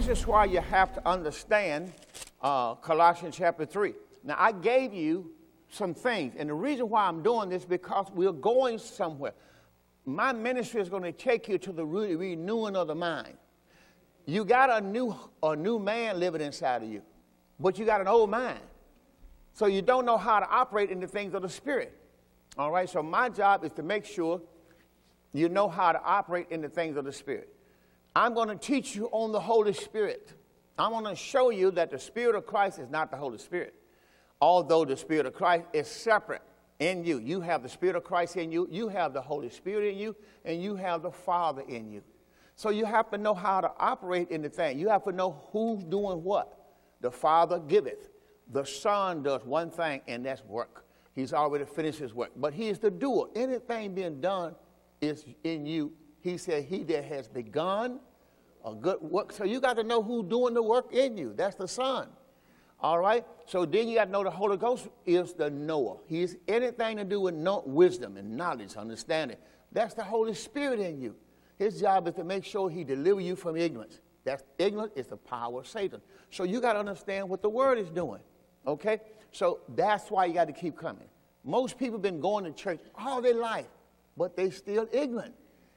this is why you have to understand Colossians chapter 3. Now, I gave you some things, and the reason why I'm doing this is because we're going somewhere. My ministry is going to take you to the renewing of the mind. You got a new man living inside of you, but you got an old mind. So you don't know how to operate in the things of the Spirit. All right, so my job is to make sure you know how to operate in the things of the Spirit. I'm going to teach you on the Holy Spirit. I'm going to show you that the Spirit of Christ is not the Holy Spirit. Although the Spirit of Christ is separate in you. You have the Spirit of Christ in you. You have the Holy Spirit in you. And you have the Father in you. So you have to know how to operate in the thing. You have to know who's doing what. The Father giveth. The Son does one thing, and that's work. He's already finished his work. But he is the doer. Anything being done is in you. He said, he that has begun a good work. So you got to know who's doing the work in you. That's the Son. All right? So then you got to know the Holy Ghost is the knower. He's anything to do with wisdom and knowledge, understanding. That's the Holy Spirit in you. His job is to make sure he delivers you from ignorance. That's ignorance is the power of Satan. So you got to understand what the Word is doing. Okay? So that's why you got to keep coming. Most people have been going to church all their life, but they still ignorant.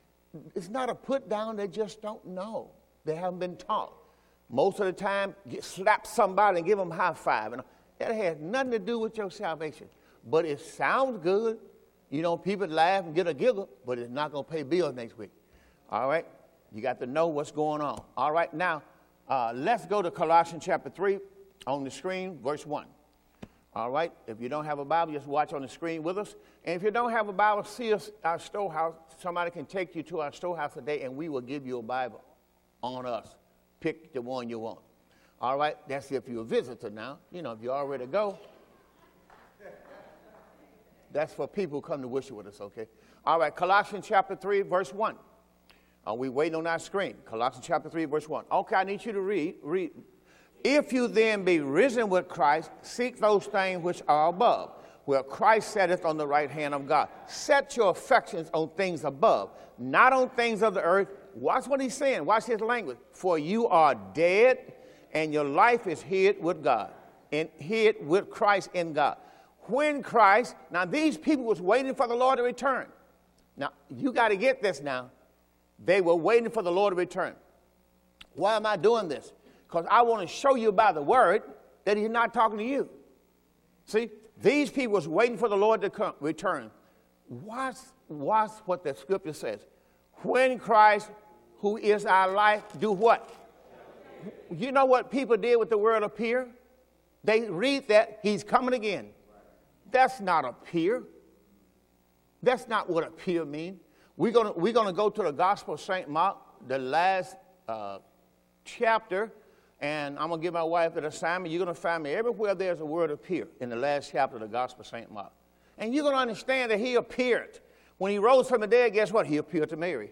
It's not a put down. They just don't know. They haven't been taught. Most of the time, slap somebody and give them a high five. And that has nothing to do with your salvation. But it sounds good. You know, people laugh and get a giggle, but it's not going to pay bills next week. All right? You got to know what's going on. All right, now, let's go to Colossians chapter 3 on the screen, verse 1. All right? If you don't have a Bible, just watch on the screen with us. And if you don't have a Bible, see us, our storehouse. Somebody can take you to our storehouse today, and we will give you a Bible on us. Pick the one you want. All right? That's if you're a visitor now. You know, if you already go, that's for people who come to worship with us, okay? All right, Colossians chapter 3, verse 1. We waiting on our screen. Colossians chapter 3, verse 1. Okay, I need you to read. If you then be risen with Christ, seek those things which are above, where Christ sitteth on the right hand of God. Set your affections on things above, not on things of the earth. Watch what he's saying. Watch his language. For you are dead, and your life is hid with God, and hid with Christ in God. When Christ, now these people was waiting for the Lord to return. Now, you got to get this now. They were waiting for the Lord to return. Why am I doing this? Because I want to show you by the word that he's not talking to you. See, these people was waiting for the Lord to return. Watch what the scripture says. When Christ, who is our life, do what? You know what people did with the word appear? They read that he's coming again. That's not appear. That's not what appear means. We're gonna go to the Gospel of St. Mark, the last chapter, and I'm going to give my wife an assignment. You're going to find me everywhere there's a word appear in the last chapter of the Gospel of St. Mark. And you're going to understand that he appeared. When he rose from the dead, guess what? He appeared to Mary.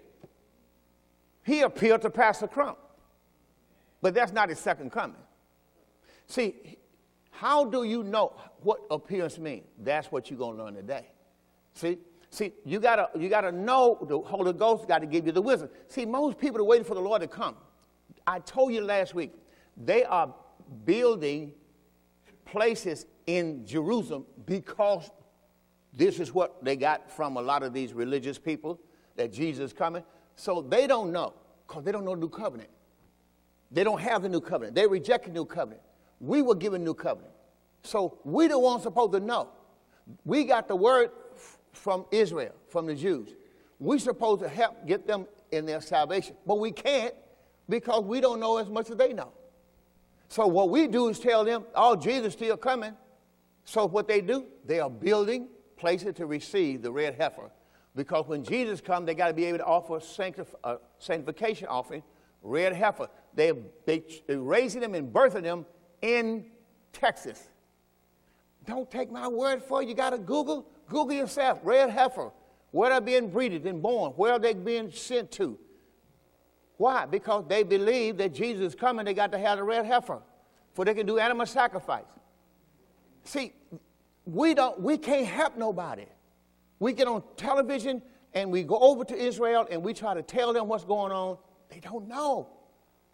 He appeared to Pastor Crump. But that's not his second coming. See, how do you know what appearance means? That's what you're going to learn today. See, you gotta know the Holy Ghost got to give you the wisdom. See, most people are waiting for the Lord to come. I told you last week, they are building places in Jerusalem because this is what they got from a lot of these religious people, that Jesus is coming. So they don't know, because they don't know the new covenant. They don't have the new covenant. They reject the new covenant. We were given new covenant. So we the ones supposed to know. We got the word from Israel, from the Jews. We're supposed to help get them in their salvation. But we can't because we don't know as much as they know. So what we do is tell them, oh, Jesus is still coming. So what they do, they are building places to receive the red heifer. Because when Jesus comes, they got to be able to offer sanctification offering, red heifer. They're raising them and birthing them in Texas. Don't take my word for it. You got to Google yourself, red heifer. Where they're being breeded and born. Where are they being sent to? Why? Because they believe that Jesus is coming. They got to have the red heifer for they can do animal sacrifice. See, we can't help nobody. We get on television and we go over to Israel and we try to tell them what's going on. They don't know.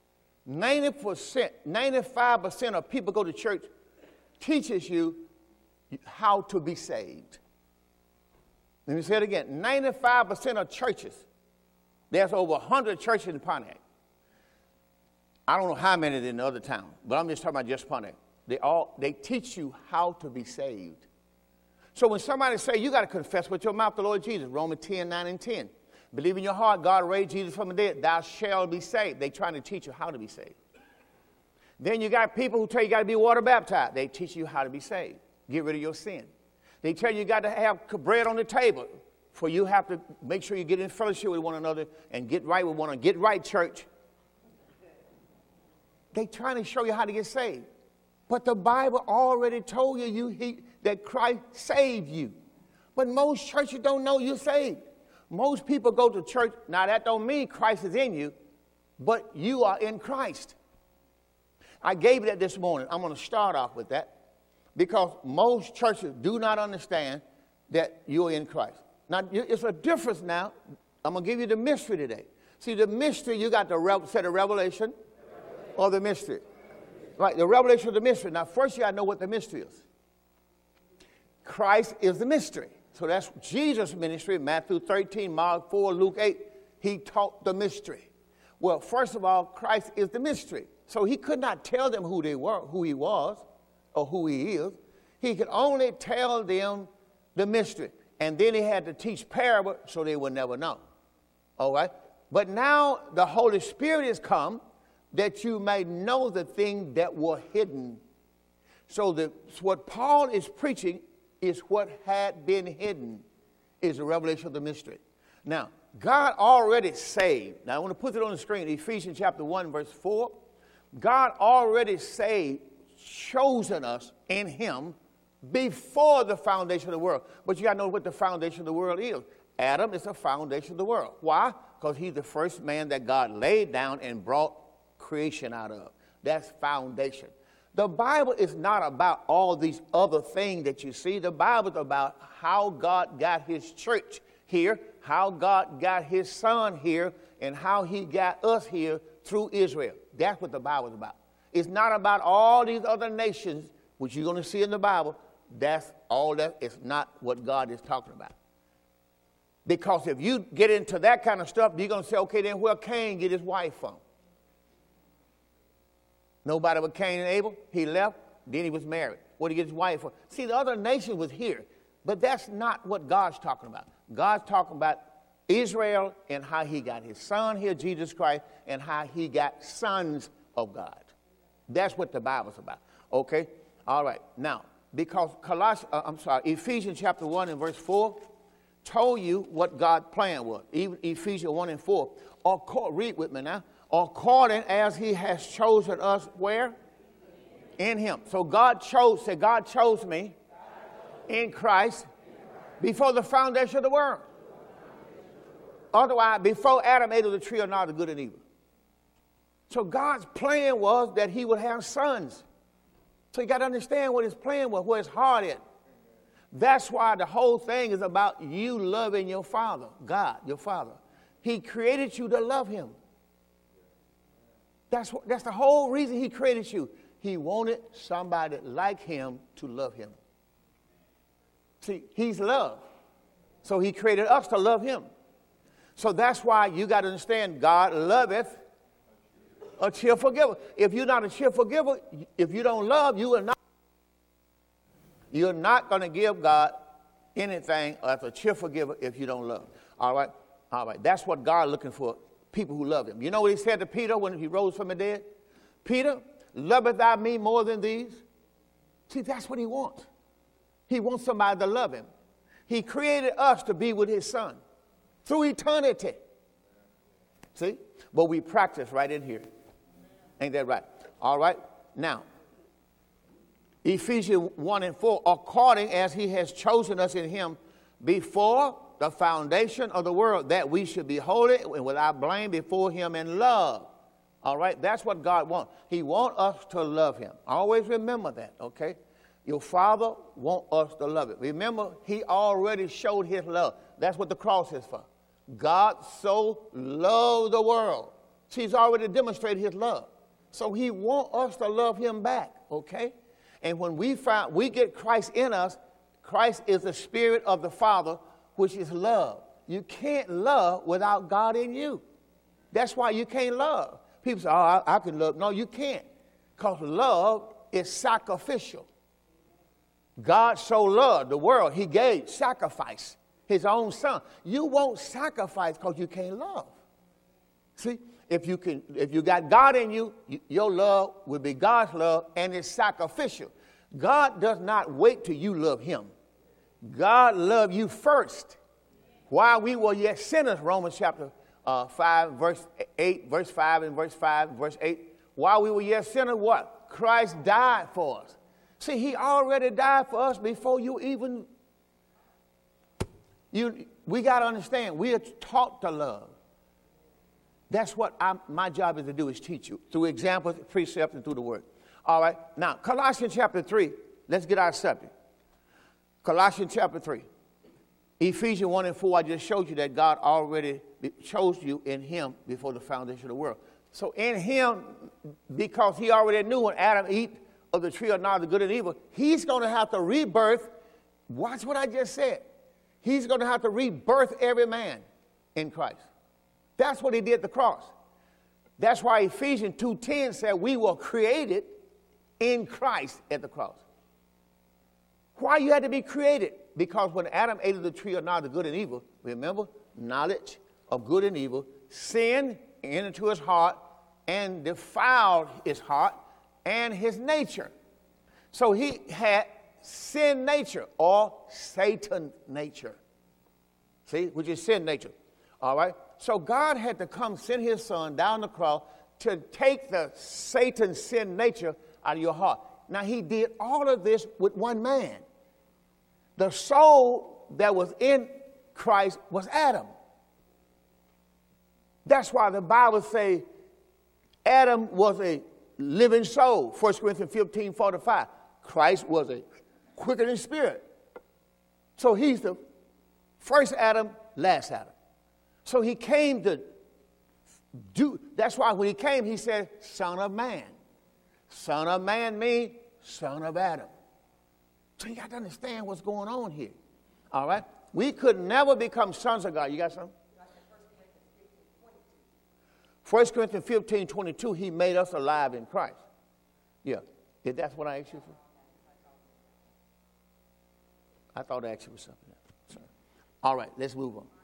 95% of people go to church teaches you how to be saved. Let me say it again. 95% of churches, there's over 100 churches in Pontiac. I don't know how many in the other town, but I'm just talking about just Pontiac. They teach you how to be saved. So when somebody say you got to confess with your mouth the Lord Jesus, Romans 10, 9 and 10. Believe in your heart God raised Jesus from the dead, thou shalt be saved. They're trying to teach you how to be saved. Then you got people who tell you got to be water baptized. They teach you how to be saved. Get rid of your sin. They tell you got to have bread on the table. For you have to make sure you get in fellowship with one another and get right with one another. Get right, church. They're trying to show you how to get saved. But the Bible already told you that Christ saved you. But most churches don't know you're saved. Most people go to church. Now, that don't mean Christ is in you, but you are in Christ. I gave you that this morning. I'm going to start off with that because most churches do not understand that you're in Christ. Now, it's a difference now. I'm going to give you the mystery today. See, the mystery, you got to set a revelation or the mystery. Right, the revelation of the mystery. Now, first you got to know what the mystery is. Christ is the mystery. So that's Jesus' ministry, Matthew 13, Mark 4, Luke 8. He taught the mystery. Well, first of all, Christ is the mystery. So he could not tell them who they were, who he was, or who he is. He could only tell them the mystery. And then he had to teach parable so they would never know. All right? But now the Holy Spirit has come that you may know the things that were hidden. So what Paul is preaching is what had been hidden, is the revelation of the mystery. Now, God already saved. Now, I want to put it on the screen. Ephesians chapter 1, verse 4. God already saved, chosen us in him before the foundation of the world. But you got to know what the foundation of the world is. Adam is the foundation of the world. Why? Because he's the first man that God laid down and brought creation out of. That's foundation. The Bible is not about all these other things that you see. The Bible is about how God got his church here, how God got his son here, and how he got us here through Israel. That's what the Bible is about. It's not about all these other nations, which you're going to see in the Bible. That's all that. It's not what God is talking about. Because if you get into that kind of stuff, you're going to say, okay, then where Cain get his wife from? Nobody but Cain and Abel. He left, then he was married. What did he get his wife from? See, the other nation was here, but that's not what God's talking about. God's talking about Israel and how he got his son here, Jesus Christ, and how he got sons of God. That's what the Bible's about. Okay? All right. Now, because Ephesians chapter 1 and verse 4 told you what God's plan was. Even Ephesians 1 and 4. Read with me now. According as he has chosen us where? In him. So God chose me in Christ before the foundation of the world. Otherwise, before Adam ate of the tree of knowledge of good and evil. So God's plan was that he would have sons. So you got to understand what his plan was, where his heart is. That's why the whole thing is about you loving your father, God, your father. He created you to love him. That's the whole reason he created you. He wanted somebody like him to love him. See, he's love. So he created us to love him. So that's why you got to understand God loveth a cheerful giver. If you're not a cheerful giver, if you don't love, you're not going to give God anything as a cheerful giver if you don't love. All right? All right. That's what God's looking for. People who love him. You know what he said to Peter when he rose from the dead? Peter, loveth thou me more than these? See, that's what he wants. He wants somebody to love him. He created us to be with his son through eternity. See? But we practice right in here. Ain't that right? All right. Now, Ephesians 1 and 4, according as he has chosen us in him before the foundation of the world, that we should be holy and without blame before him in love. All right? That's what God wants. He wants us to love him. Always remember that, okay? Your Father wants us to love it. Remember, he already showed his love. That's what the cross is for. God so loved the world. See, he's already demonstrated his love. So he wants us to love him back, okay? And when we get Christ in us, Christ is the Spirit of the Father, which is love. You can't love without God in you. That's why you can't love. People say, oh, I can love. No, you can't. Because love is sacrificial. God so loved the world, he gave sacrifice, his own son. You won't sacrifice because you can't love. See, if you got God in you, your love will be God's love, and it's sacrificial. God does not wait till you love him. God loved you first. While we were yet sinners, Romans chapter 5, verse 8, verse 5, and verse 5, verse 8. While we were yet sinners, what? Christ died for us. See, he already died for us before you even... We got to understand, we are taught to love. That's what my job is to do, is teach you through examples, precepts, and through the word. All right. Now, Colossians chapter 3. Let's get our subject. Colossians chapter 3. Ephesians 1 and 4, I just showed you that God already chose you in him before the foundation of the world. So in him, because he already knew when Adam ate of the tree of knowledge of good and evil, he's going to have to rebirth. Watch what I just said. He's going to have to rebirth every man in Christ. That's what he did at the cross. That's why Ephesians 2:10 said we were created in Christ at the cross. Why you had to be created? Because when Adam ate of the tree of knowledge of good and evil, remember, knowledge of good and evil, sin entered into his heart and defiled his heart and his nature. So he had sin nature or Satan nature. See, which is sin nature. All right? So God had to come send his son down the cross to take the Satan sin nature out of your heart. Now, he did all of this with one man. The soul that was in Christ was Adam. That's why the Bible says Adam was a living soul. 1 Corinthians 15:45. Christ was a quickening spirit. So he's the first Adam, last Adam. So he came to do, that's why when he came, he said, Son of Man. Son of Man means son of Adam. So you got to understand what's going on here. All right? We could never become sons of God. You got something? 1 Corinthians 15:22, he made us alive in Christ. Yeah. That's what I asked you for? I thought I asked you for something else. Sorry. All right, let's move on.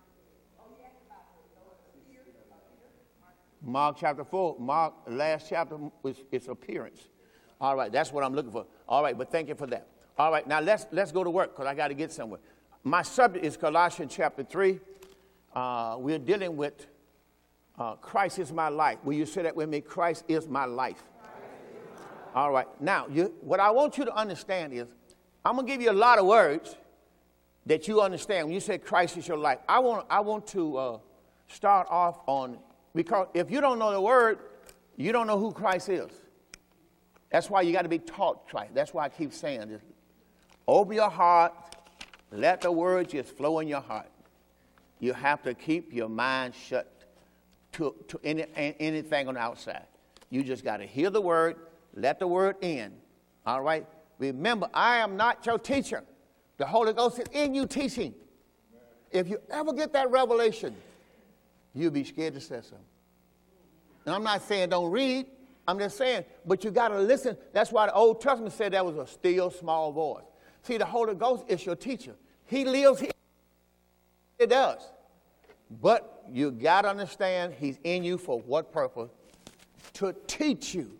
Mark chapter 4. Mark, last chapter, was its appearance. All right, that's what I'm looking for. All right, but thank you for that. All right, now let's go to work because I got to get somewhere. My subject is Colossians chapter 3. We're dealing with Christ is my life. Will you say that with me? Christ is my life. All right, now what I want you to understand is I'm going to give you a lot of words that you understand. When you say Christ is your life, I want to start off on, because if you don't know the word, you don't know who Christ is. That's why you got to be taught Christ. That's why I keep saying this. Open your heart. Let the word just flow in your heart. You have to keep your mind shut to anything on the outside. You just got to hear the word. Let the word in. All right? Remember, I am not your teacher. The Holy Ghost is in you teaching. If you ever get that revelation, you'll be scared to say something. And I'm not saying don't read. I'm just saying, but you got to listen. That's why the Old Testament said that was a still small voice. See, the Holy Ghost is your teacher. He lives here. He does. But you got to understand he's in you for what purpose? To teach you.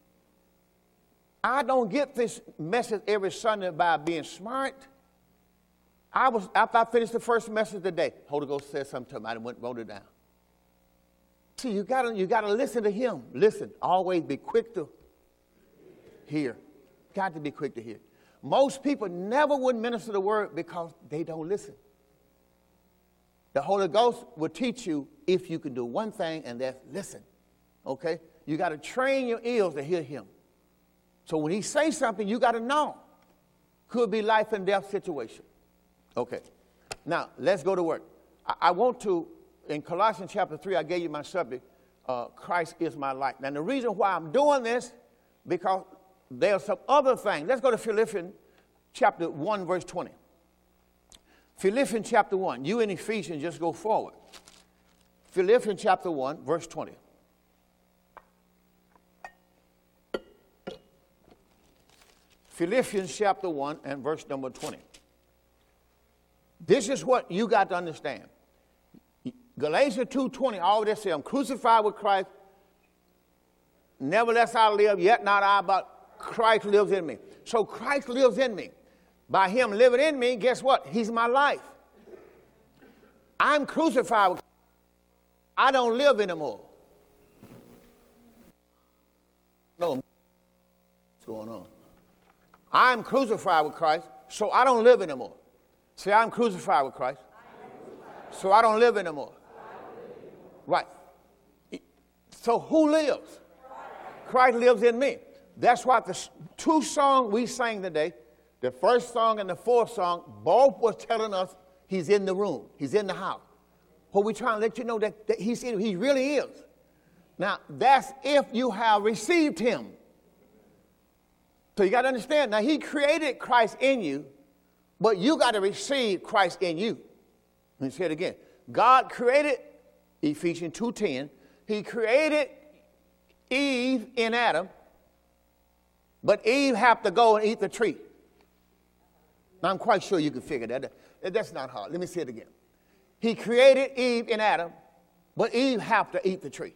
I don't get this message every Sunday by being smart. After I finished the first message today, Holy Ghost said something to me. I wrote it down. See, you gotta listen to him. Listen. Always be quick to hear. Got to be quick to hear. Most people never would minister the word because they don't listen. The Holy Ghost will teach you if you can do one thing, and that's listen. Okay? You got to train your ears to hear him. So when he says something, you got to know. Could be life and death situation. Okay. Now, let's go to work. I want to, in Colossians chapter 3, I gave you my subject, Christ is my life. Now, the reason why I'm doing this, because there are some other things. Let's go to Philippians chapter 1, verse 20. Philippians chapter 1. You in Ephesians, just go forward. Philippians chapter 1, verse 20. Philippians chapter 1 and verse number 20. This is what you got to understand. Galatians 2:20 already says, I'm crucified with Christ. Nevertheless I live, yet not I, but Christ lives in me. So Christ lives in me. By him living in me, guess what? He's my life. I'm crucified with Christ. I don't live anymore. No, what's going on? I'm crucified with Christ, so I don't live anymore. Say, I'm crucified with Christ, so I don't live anymore. Right. So who lives? Christ lives in me. That's why the two songs we sang today, the first song and the fourth song, both was telling us he's in the room. He's in the house. But we're trying to let you know that he's in, he really is. Now, that's if you have received him. So you got to understand, now he created Christ in you, but you got to receive Christ in you. Let me say it again. God created, Ephesians 2:10, he created Eve in Adam, but Eve had to go and eat the tree. Now, I'm quite sure you can figure that. That's not hard. Let me say it again. He created Eve in Adam, but Eve had to eat the tree.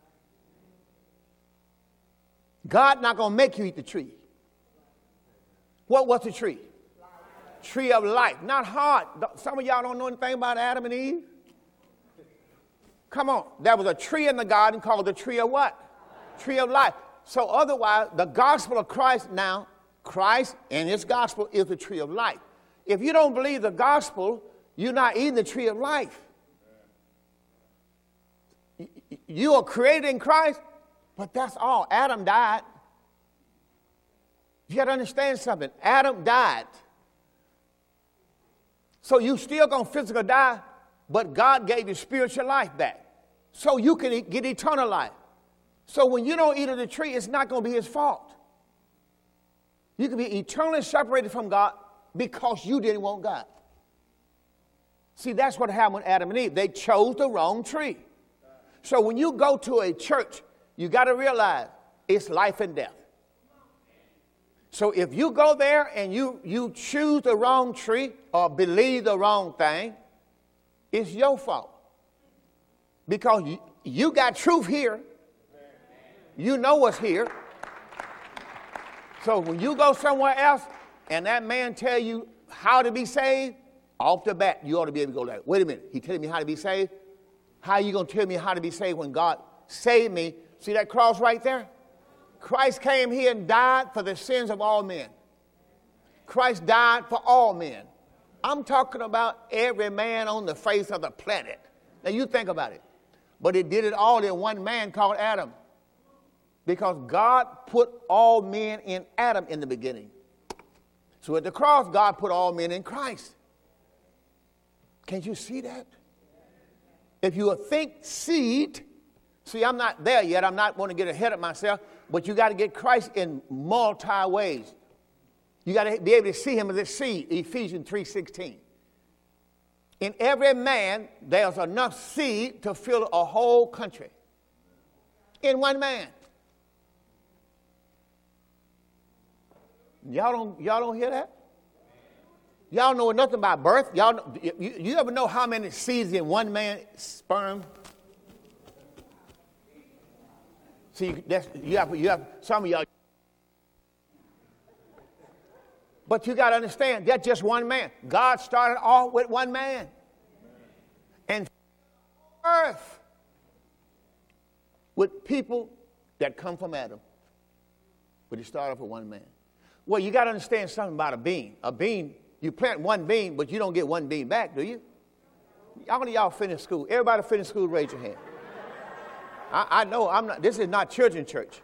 God not going to make you eat the tree. What was the tree? Life. Tree of life. Not hard. Some of y'all don't know anything about Adam and Eve. Come on. There was a tree in the garden called the tree of what? Life. Tree of life. So otherwise, the gospel of Christ now, Christ and his gospel is the tree of life. If you don't believe the gospel, you're not eating the tree of life. You are created in Christ, but that's all. Adam died. You got to understand something. Adam died. So you still going to physically die, but God gave you spiritual life back. So you can get eternal life. So when you don't eat of the tree, it's not going to be his fault. You can be eternally separated from God because you didn't want God. See, that's what happened with Adam and Eve. They chose the wrong tree. So when you go to a church, you got to realize it's life and death. So if you go there and you choose the wrong tree or believe the wrong thing, it's your fault. Because you got truth here. You know what's here. So when you go somewhere else and that man tell you how to be saved, off the bat, you ought to be able to go like, wait a minute, he telling me how to be saved? How are you going to tell me how to be saved when God saved me? See that cross right there? Christ came here and died for the sins of all men. Christ died for all men. I'm talking about every man on the face of the planet. Now you think about it. But it did it all in one man called Adam. Because God put all men in Adam in the beginning. So at the cross, God put all men in Christ. Can't you see that? If you think seed, see, I'm not there yet. I'm not going to get ahead of myself. But you got to get Christ in multi ways. You got to be able to see him as a seed, Ephesians 3:16. In every man, there's enough seed to fill a whole country. In one man. Y'all don't hear that? Y'all know nothing about birth? You ever know how many seeds in one man's sperm? See, you have some of y'all. But you got to understand, that's just one man. God started off with one man. And earth with people that come from Adam. But he started off with one man. Well, you got to understand something about a bean. A bean, you plant one bean, but you don't get one bean back, do you? How many of y'all finished school? Everybody finished school, raise your hand. I know I'm not. This is not children's church.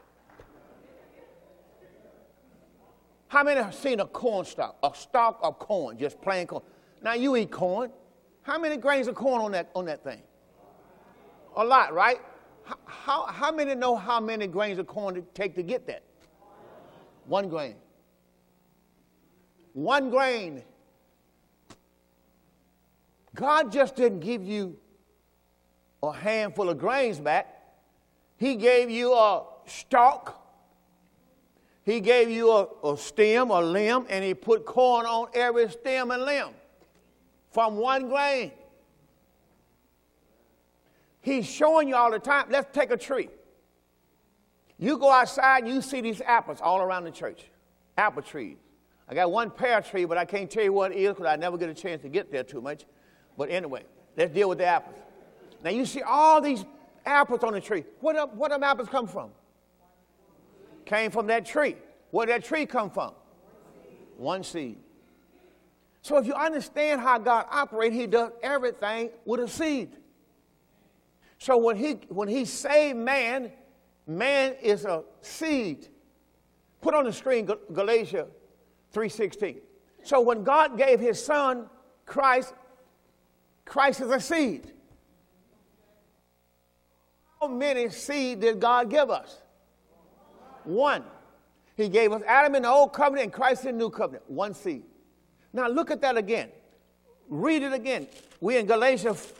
How many have seen a corn stalk? A stalk of corn, just plain corn. Now you eat corn. How many grains of corn on that thing? A lot, right? How many know how many grains of corn it take to get that? 1 grain. 1 grain. God just didn't give you a handful of grains back. He gave you a stalk. He gave you a stem, a limb, and he put corn on every stem and limb from 1 grain. He's showing you all the time. Let's take a tree. You go outside and you see these apples all around the church. Apple trees. I got 1 pear tree, but I can't tell you what it is because I never get a chance to get there too much. But anyway, let's deal with the apples. Now you see all these apples on the tree. Where them apples come from? Came from that tree. Where did that tree come from? 1 seed. So if you understand how God operates, he does everything with a seed. So when he saved man, man is a seed. Put on the screen Galatians 3:16. So when God gave his son, Christ is a seed. How many seed did God give us? 1. He gave us Adam in the old covenant and Christ in the new covenant. 1 seed. Now look at that again. Read it again. We're in Galatians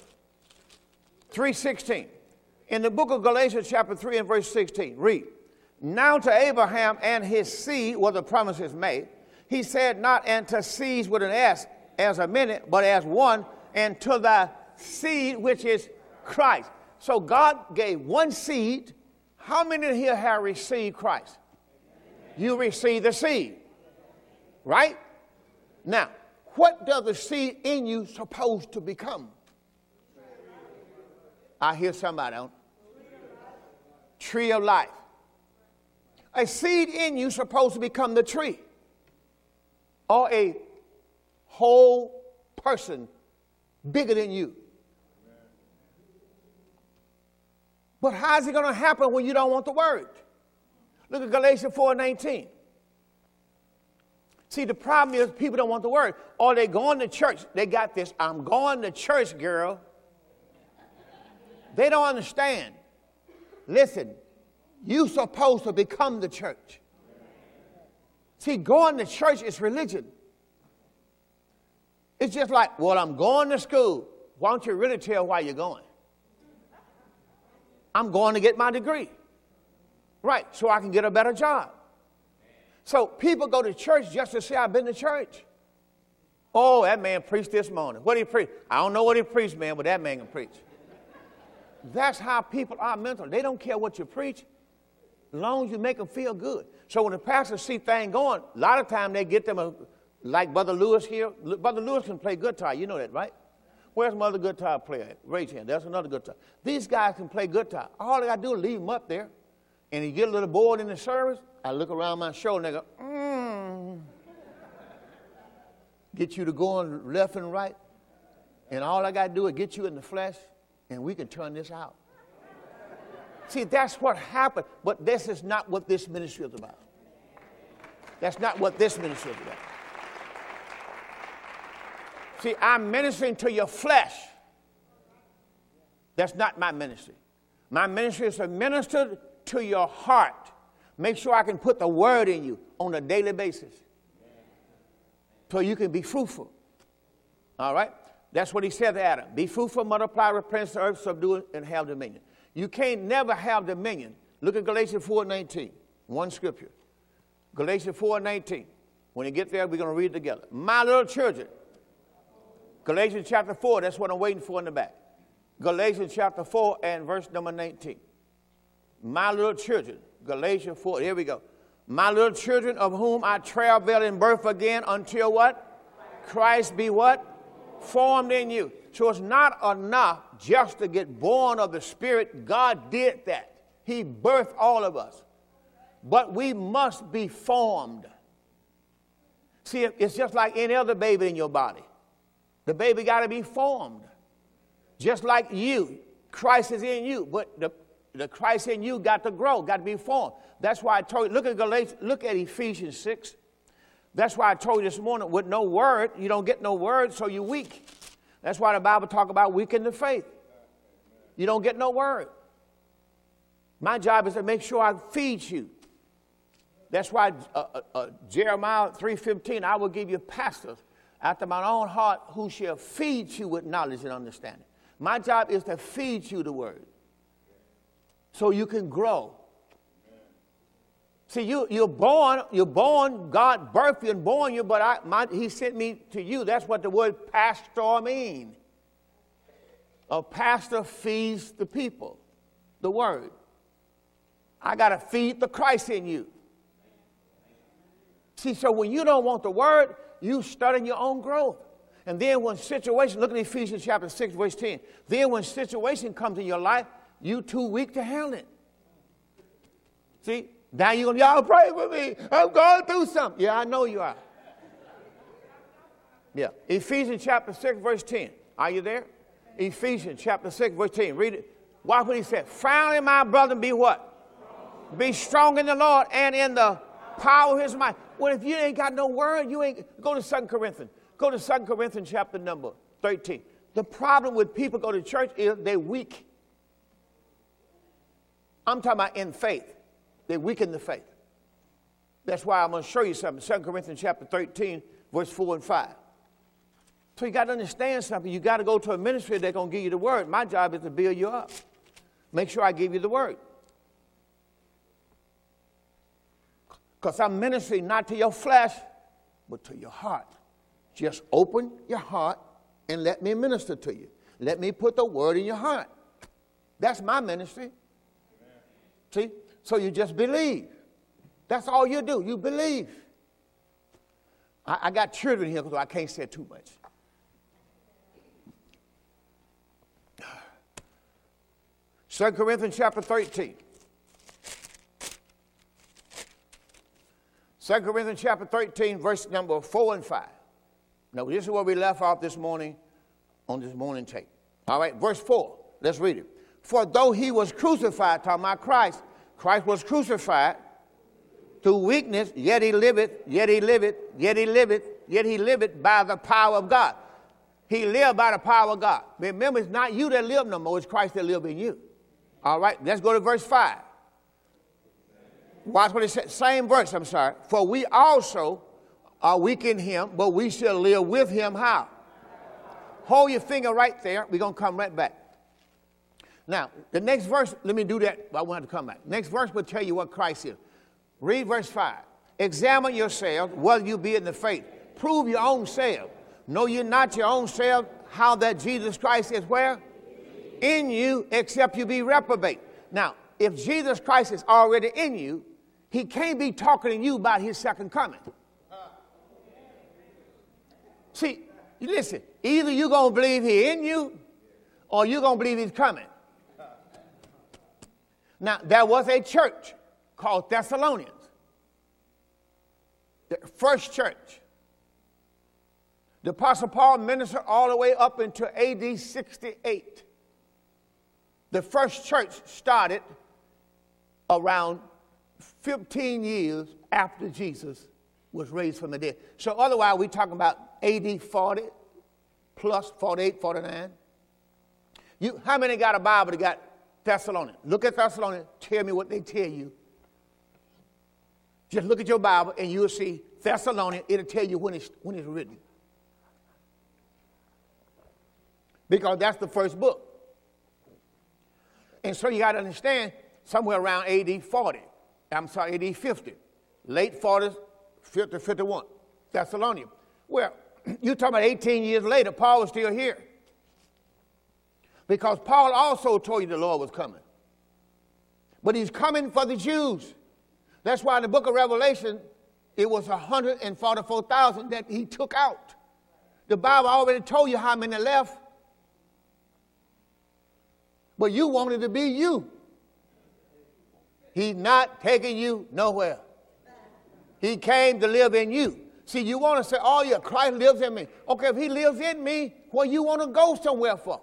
3:16. In the book of Galatians chapter 3 and verse 16. Read. Now to Abraham and his seed were the promises made. He said not and to seeds with an S as a minute, but as one, and to thy seed which is Christ. So God gave 1 seed. How many here have received Christ? You received the seed. Right? Now, what does the seed in you supposed to become? I hear somebody on. Tree of life. A seed in you supposed to become the tree. Or a whole person bigger than you. But how's it going to happen when you don't want the word? Look at Galatians 4:19. See, the problem is people don't want the word. Or they going to church. They got this, I'm going to church, girl. They don't understand. Listen, you're supposed to become the church. See, going to church is religion. It's just like, well, I'm going to school. Why don't you really tell why you're going? I'm going to get my degree. Right, so I can get a better job. So people go to church just to say, I've been to church. Oh, that man preached this morning. What did he preach? I don't know what he preached, man, but that man can preach. That's how people are mental. They don't care what you preach as long as you make them feel good. So when the pastors see things going, a lot of times they get them, like Brother Lewis here. Brother Lewis can play guitar. You know that, right? Where's my other guitar player at? Raise your hand. That's another guitar. These guys can play guitar. All they got to do is leave them up there. And you get a little bored in the service, I look around my shoulder and they go, Get you to going left and right. And all I got to do is get you in the flesh, and we can turn this out. See, that's what happened. But this is not what this ministry is about. That's not what this ministry is about. See, I'm ministering to your flesh. That's not my ministry. My ministry is to minister to your heart. Make sure I can put the word in you on a daily basis so you can be fruitful. All right? That's what he said to Adam. Be fruitful, multiply, replenish the earth, subdue it, and have dominion. You can't never have dominion. Look at Galatians 4:19. One scripture. Galatians 4:19. When you get there, we're going to read it together. My little children. Galatians chapter 4, that's what I'm waiting for in the back. Galatians chapter 4 and verse number 19. My little children. Galatians 4, here we go. My little children, of whom I travail in birth again until what? Christ be what? Formed in you. So it's not enough just to get born of the Spirit. God did that. He birthed all of us. But we must be formed. See, it's just like any other baby in your body. The baby got to be formed. Just like you. Christ is in you. But the Christ in you got to grow, got to be formed. That's why I told you, look at Ephesians 6. That's why I told you this morning, with no word, you don't get no word, so you're weak. That's why the Bible talk about weak in the faith. You don't get no word. My job is to make sure I feed you. That's why Jeremiah 3:15, I will give you pastors after my own heart who shall feed you with knowledge and understanding. My job is to feed you the word so you can grow. See, you're born, God birthed you and born you, but he sent me to you. That's what the word pastor means. A pastor feeds the people, the word. I got to feed the Christ in you. See, so when you don't want the word, you study your own growth. And then when situation, look at Ephesians chapter 6, verse 10. Then when situation comes in your life, you too weak to handle it. See, now y'all pray for me. I'm going through something. Yeah, I know you are. Yeah, Ephesians chapter 6, verse 10. Are you there? Ephesians chapter 6, verse 10. Read it. Watch what he said. Finally, my brother, be what? Be strong in the Lord and in the power of his might. Well, if you ain't got no word, you ain't. Go to 2 Corinthians. Go to 2 Corinthians chapter number 13. The problem with people go to church is they're weak. I'm talking about in faith. They weaken the faith. That's why I'm going to show you something. 2 Corinthians chapter 13, verse 4 and 5. So you got to understand something. You got to go to a ministry that's going to give you the word. My job is to build you up. Make sure I give you the word. Because I'm ministering not to your flesh, but to your heart. Just open your heart and let me minister to you. Let me put the word in your heart. That's my ministry. Amen. See? So you just believe. That's all you do. You believe. I got children here, so I can't say too much. Second Corinthians chapter 13. 2 Corinthians chapter 13, verse number 4 and 5. Now, this is where we left off this morning on this morning tape. All right, verse 4. Let's read it. For though he was crucified, talking about Christ was crucified through weakness, yet he liveth by the power of God. He lived by the power of God. Remember, it's not you that live no more, it's Christ that lives in you. All right, let's go to verse 5. Watch what it says. Same verse, I'm sorry. For we also are weak in him, but we shall live with him how? Hold your finger right there. We're going to come right back. Now, the next verse, let me do that. I want to come back. Next verse will tell you what Christ is. Read verse 5. Examine yourselves whether you be in the faith. Prove your own self. Know you not your own self, how that Jesus Christ is where? In you, except you be reprobate. Now, if Jesus Christ is already in you, he can't be talking to you about his second coming. See, listen, either you're going to believe he's in you or you're going to believe he's coming. Now, there was a church called Thessalonians, the first church. The Apostle Paul ministered all the way up into AD 68. The first church started around 15 years after Jesus was raised from the dead. So otherwise, we're talking about AD 40 plus 48, 49. How many got a Bible that got Thessalonians? Look at Thessalonians. Tell me what they tell you. Just look at your Bible and you'll see Thessalonians. It'll tell you when it's written. Because that's the first book. And so you got to understand, somewhere around AD 40. AD 50. Late 40s, 50, 51. Thessalonians. Well, you're talking about 18 years later, Paul was still here. Because Paul also told you the Lord was coming. But he's coming for the Jews. That's why in the book of Revelation, it was 144,000 that he took out. The Bible already told you how many left. But you wanted to be you. He's not taking you nowhere. He came to live in you. See, you want to say, oh yeah, Christ lives in me. Okay, if he lives in me, well, you want to go somewhere for?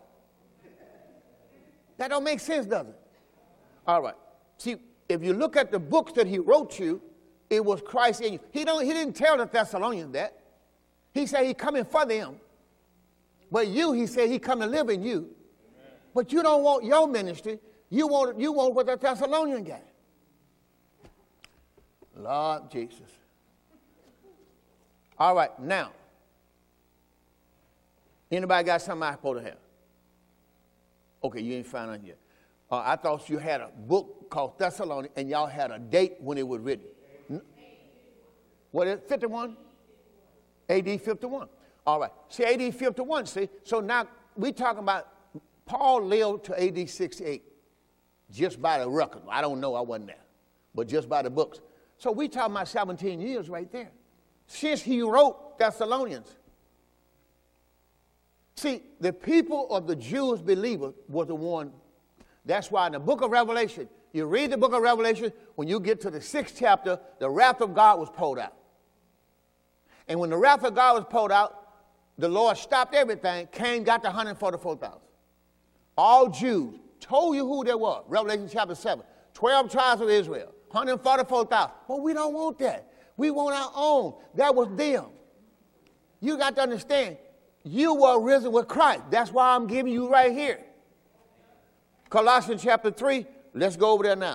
That don't make sense, does it? All right. See, if you look at the books that he wrote you, it was Christ in you. He didn't tell the Thessalonians that. He said he's coming for them. But you, he said he come to live in you. But you don't want your ministry You want what the Thessalonians got. Lord Jesus. All right, now. Anybody got something I'm supposed to have? Okay, you ain't found out yet. I thought you had a book called Thessalonians, and y'all had a date when it was written. What is it, 51? AD 51. All right. See, AD 51, see? So now we talking about Paul lived to AD 68. Just by the record. I don't know, I wasn't there. But just by the books. So we talking about 17 years right there. Since he wrote Thessalonians. See, the people of the Jews believers was the one. That's why in the book of Revelation, you read the book of Revelation, when you get to the 6th chapter, the wrath of God was poured out. And when the wrath of God was poured out, the Lord stopped everything, came, got the 144,000. All Jews, told you who they were. Revelation chapter 7. 12 tribes of Israel, 144,000. But we don't want that. We want our own. That was them. You got to understand, you were risen with Christ. That's why I'm giving you right here. Colossians chapter 3, let's go over there now.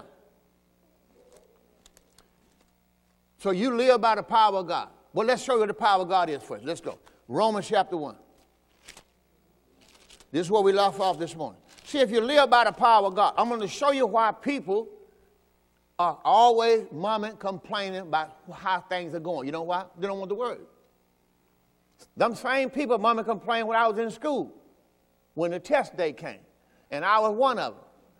So you live by the power of God. Well, let's show you what the power of God is first. Let's go. Romans chapter 1. This is where we left off this morning. See, if you live by the power of God, I'm going to show you why people are always mumbling, complaining about how things are going. You know why? They don't want the word. Them same people mumbling, complaining when I was in school, when the test day came. And I was one of them.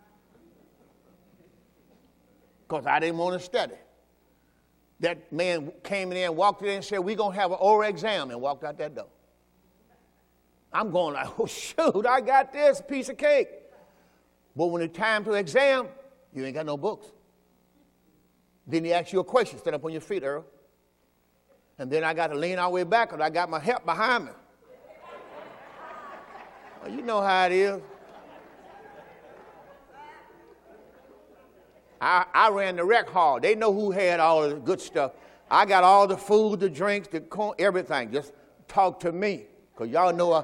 Because I didn't want to study. That man came in there and walked in and said, we're going to have an oral exam, and walked out that door. I'm going like, oh, shoot, I got this piece of cake. But when it's time to exam, you ain't got no books. Then he asks you a question. Stand up on your feet, Earl. And then I got to lean all the way back because I got my help behind me. Well, you know how it is. I ran the rec hall. They know who had all the good stuff. I got all the food, the drinks, the corn, everything. Just talk to me, because y'all know.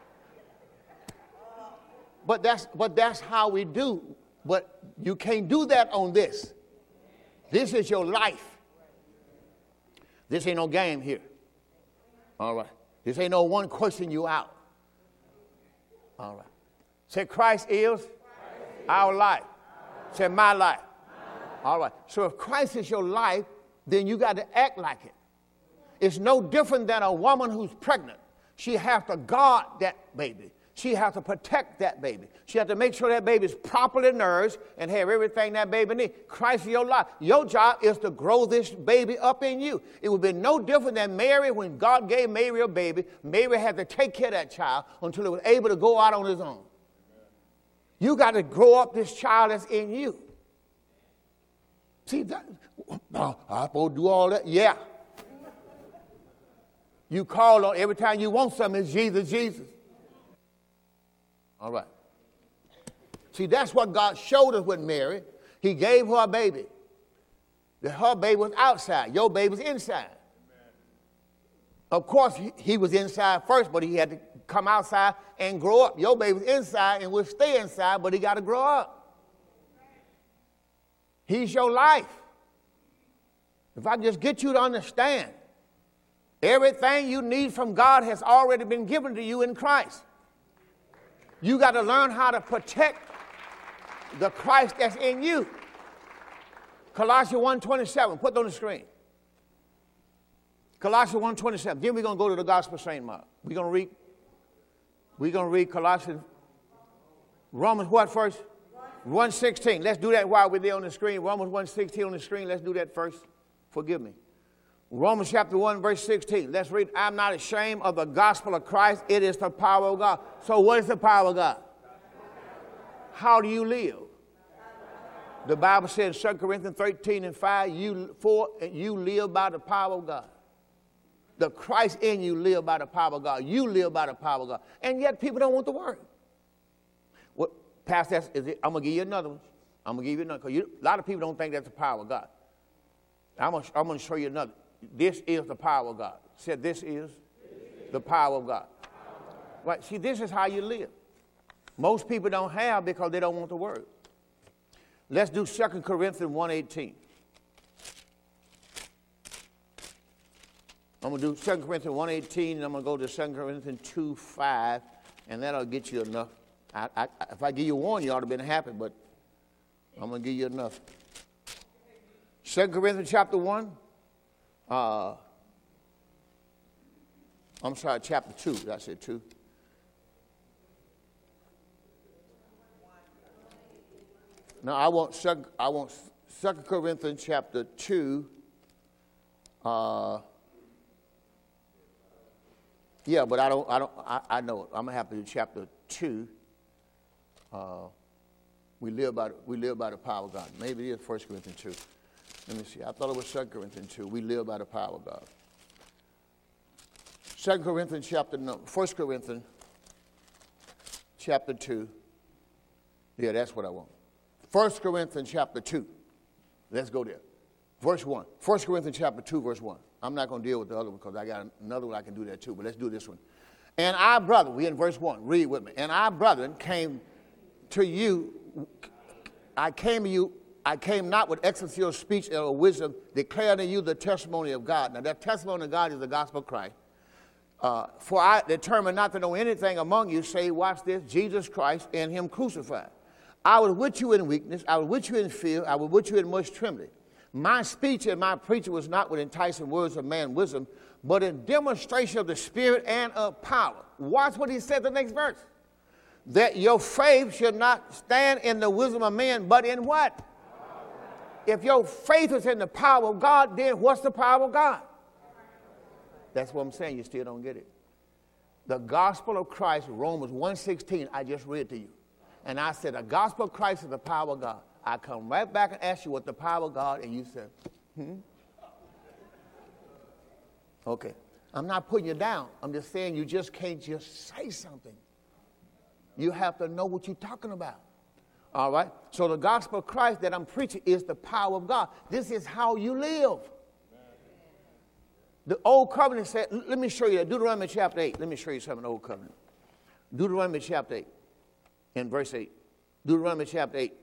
But that's how we do. But you can't do that on this. This is your life. This ain't no game here. All right. This ain't no one question you out. All right. Say Christ is our life. Say my life. All right. So if Christ is your life, then you got to act like it. It's no different than a woman who's pregnant. She has to guard that baby. She has to protect that baby. She has to make sure that baby is properly nourished and have everything that baby needs. Christ is your life. Your job is to grow this baby up in you. It would be no different than Mary. When God gave Mary a baby, Mary had to take care of that child until it was able to go out on his own. You got to grow up this child that's in you. See, that, I'm supposed to do all that? Yeah. You call on every time you want something, it's Jesus, Jesus. All right. See, that's what God showed us with Mary. He gave her a baby. Her baby was outside. Your baby was inside. Amen. Of course, he was inside first, but he had to come outside and grow up. Your baby was inside and will stay inside, but he got to grow up. He's your life. If I just get you to understand, everything you need from God has already been given to you in Christ. You got to learn how to protect the Christ that's in you. Colossians 1:27, put it on the screen. Colossians 1:27. Then we're going to go to the Gospel of St. Mark. We're going to read Colossians, Romans what first? 1:16. Let's do that while we're there on the screen. Romans 1:16 on the screen. Let's do that first. Forgive me. Romans chapter 1, verse 16. Let's read. I'm not ashamed of the gospel of Christ. It is the power of God. So what is the power of God? How do you live? The Bible says in 2 Corinthians 13:5, you live by the power of God. The Christ in you live by the power of God. You live by the power of God. And yet people don't want the word. What, Pastor, I'm going to give you another one. I'm going to give you another. Because a lot of people don't think that's the power of God. I'm going to show you another. This is the power of God. Said this is the power of God. Right? See, this is how you live. Most people don't have because they don't want the word. Let's do 2 Corinthians 1:18. I'm going to do 2 Corinthians 1:18, and I'm going to go to 2 Corinthians 2:5, and that'll get you enough. If I give you one, you ought to have been happy, but I'm going to give you enough. 2 Corinthians chapter 1. I'm sorry, chapter 2. I said 2. No, I want 2 Corinthians chapter 2. Yeah, but I know it. I'm gonna have to do chapter 2. We live by the power of God. Maybe it is 1 Corinthians 2. Let me see. I thought it was 2 Corinthians 2. We live by the power of God. 1 Corinthians chapter 2. Yeah, that's what I want. 1 Corinthians chapter 2. Let's go there. Verse 1. 1 Corinthians chapter 2, verse 1. I'm not going to deal with the other one because I got another one I can do that too, but let's do this one. And our brother, we in verse 1, read with me. And our brethren came to you, I came not with excellency of speech or wisdom, declaring to you the testimony of God. Now that testimony of God is the gospel of Christ. For I determined not to know anything among you, save, watch this, Jesus Christ and him crucified. I was with you in weakness, I was with you in fear, I was with you in much trembling. My speech and my preaching was not with enticing words of man's wisdom, but in demonstration of the Spirit and of power. Watch what he said the next verse. That your faith should not stand in the wisdom of men, but in what? If your faith is in the power of God, then what's the power of God? That's what I'm saying. You still don't get it. The gospel of Christ, Romans 1:16, I just read to you. And I said, the gospel of Christ is the power of God. I come right back and ask you what the power of God, and you said, Okay. I'm not putting you down. I'm just saying you just can't just say something. You have to know what you're talking about. All right? So the gospel of Christ that I'm preaching is the power of God. This is how you live. The old covenant said, let me show you that. Deuteronomy chapter 8. Let me show you something in the old covenant. Deuteronomy chapter 8 in verse 8. Deuteronomy chapter 8.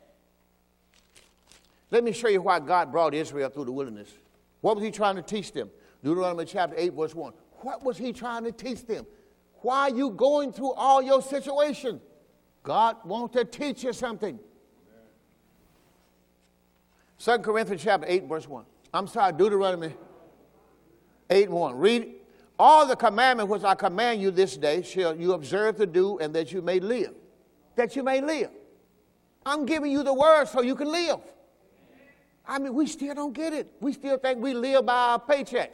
Let me show you why God brought Israel through the wilderness. What was he trying to teach them? Deuteronomy chapter 8, verse 1. What was he trying to teach them? Why are you going through all your situation? God wants to teach you something. 2 Corinthians chapter 8, verse 1. I'm sorry, Deuteronomy 8, 1. Read, all the commandments which I command you this day shall you observe to do, and that you may live. That you may live. I'm giving you the word so you can live. I mean, we still don't get it. We still think we live by our paycheck.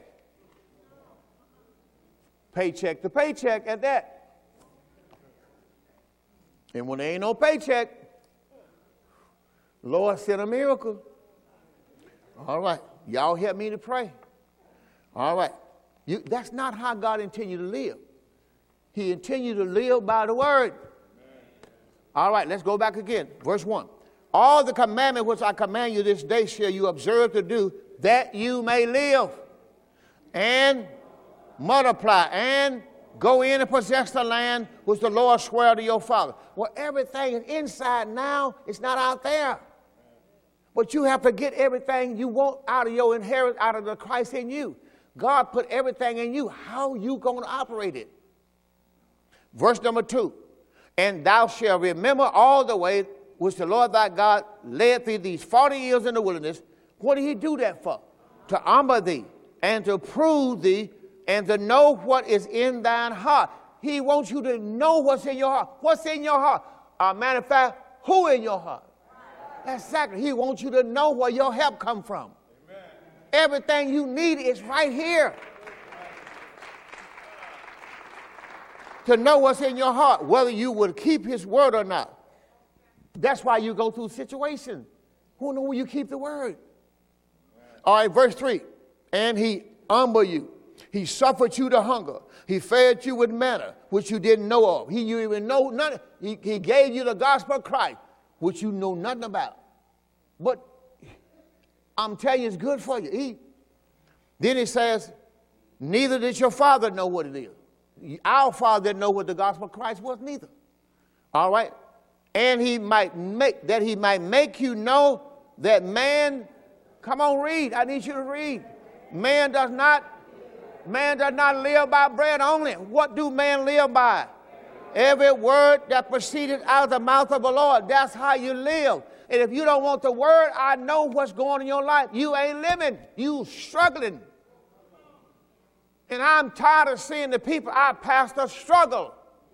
Paycheck to paycheck at that. And when there ain't no paycheck, Lord sent a miracle. All right. Y'all help me to pray. All right. That's not how God intended you to live. He intended you to live by the word. All right. Let's go back again. Verse 1. All the commandments which I command you this day shall you observe to do, that you may live and multiply and go in and possess the land which the Lord swore to your father. Well, everything is inside now. It's not out there. But you have to get everything you want out of your inheritance, out of the Christ in you. God put everything in you. How are you going to operate it? Verse number 2. And thou shalt remember all the way which the Lord thy God led thee these 40 years in the wilderness. What did he do that for? To humble thee and to prove thee and to know what is in thine heart. He wants you to know what's in your heart. What's in your heart? Matter of fact, who in your heart? Exactly. He wants you to know where your help come from. Amen. Everything you need is right here. To know what's in your heart, whether you would keep his word or not. That's why you go through situations. Who knows when you keep the word? All right, verse 3. And he humbled you. He suffered you to hunger. He fed you with manna, which you didn't know of. You even know nothing. He gave you the gospel of Christ, which you know nothing about. But I'm telling you, it's good for you. Then he says, neither did your father know what it is. Our father didn't know what the gospel of Christ was neither. All right. and he might make you know that man, come on, read. I need you to read. Man does not live by bread only. What do man live by? Every word that proceeded out of the mouth of the Lord. That's how you live. And if you don't want the word, I know what's going on in your life. You ain't living. You struggling. And I'm tired of seeing the people I pastor struggle.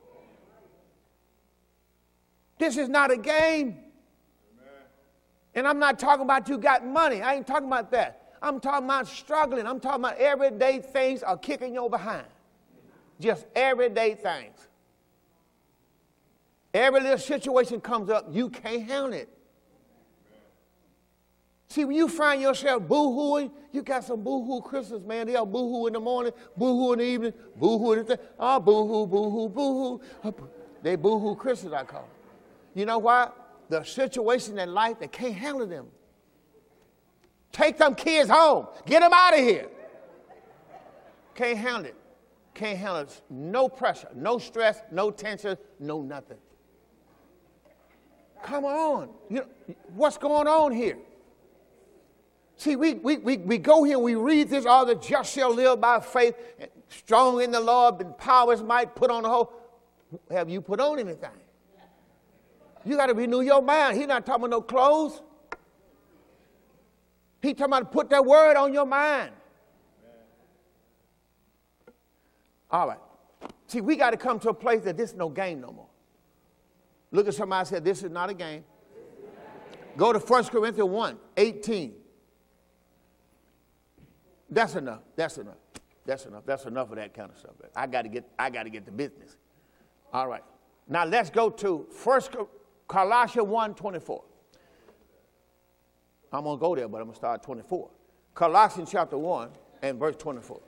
This is not a game. And I'm not talking about you got money. I ain't talking about that. I'm talking about struggling. I'm talking about everyday things are kicking your behind. Just everyday things. Every little situation comes up, you can't handle it. See, when you find yourself boo-hooing, you got some boo-hoo Christians, man. They'll boo-hoo in the morning, boo-hoo in the evening, boo-hoo in the day. Oh, boo-hoo, boo-hoo, boo-hoo. They boo-hoo Christians, I call them. You know why? The situation in life, they can't handle them. Take them kids home. Get them out of here. Can't handle it. Can't handle it. No pressure, no stress, no tension, no nothing. Come on. What's going on here? See, we go here and we read this, all the just shall live by faith, strong in the Lord, and power is might, put on the whole. Have you put on anything? You got to renew your mind. He's not talking about no clothes. He's talking about put that word on your mind. All right. See, we got to come to a place that this is no game no more. Look at somebody and say, this is not a game. Go to 1 Corinthians 1:18. That's enough. That's enough. That's enough. That's enough of that kind of stuff. I got to get the business. All right. Now let's go to Colossians 1:24. I'm going to go there, but I'm going to start at 24. Colossians chapter 1 and verse 24.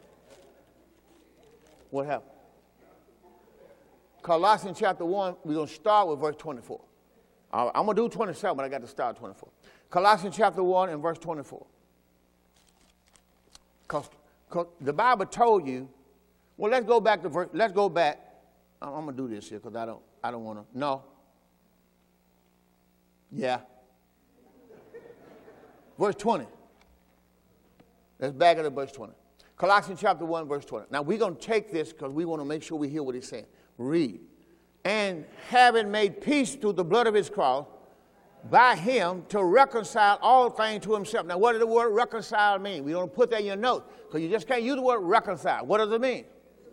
What happened? Colossians chapter 1, we're going to start with verse 24. I'm going to do 27, but I got to start at 24. Colossians chapter 1 and verse 24. Because the Bible told you, well, let's go back to verse, let's go back. I'm going to do this here because I don't want to, no. Yeah. Verse 20. Let's back it to verse 20. Colossians chapter 1, verse 20. Now, we're going to take this because we want to make sure we hear what he's saying. Read. And having made peace through the blood of his cross, by him to reconcile all things to himself. Now, what does the word reconcile mean? We don't put that in your notes because you just can't use the word reconcile. What does it mean?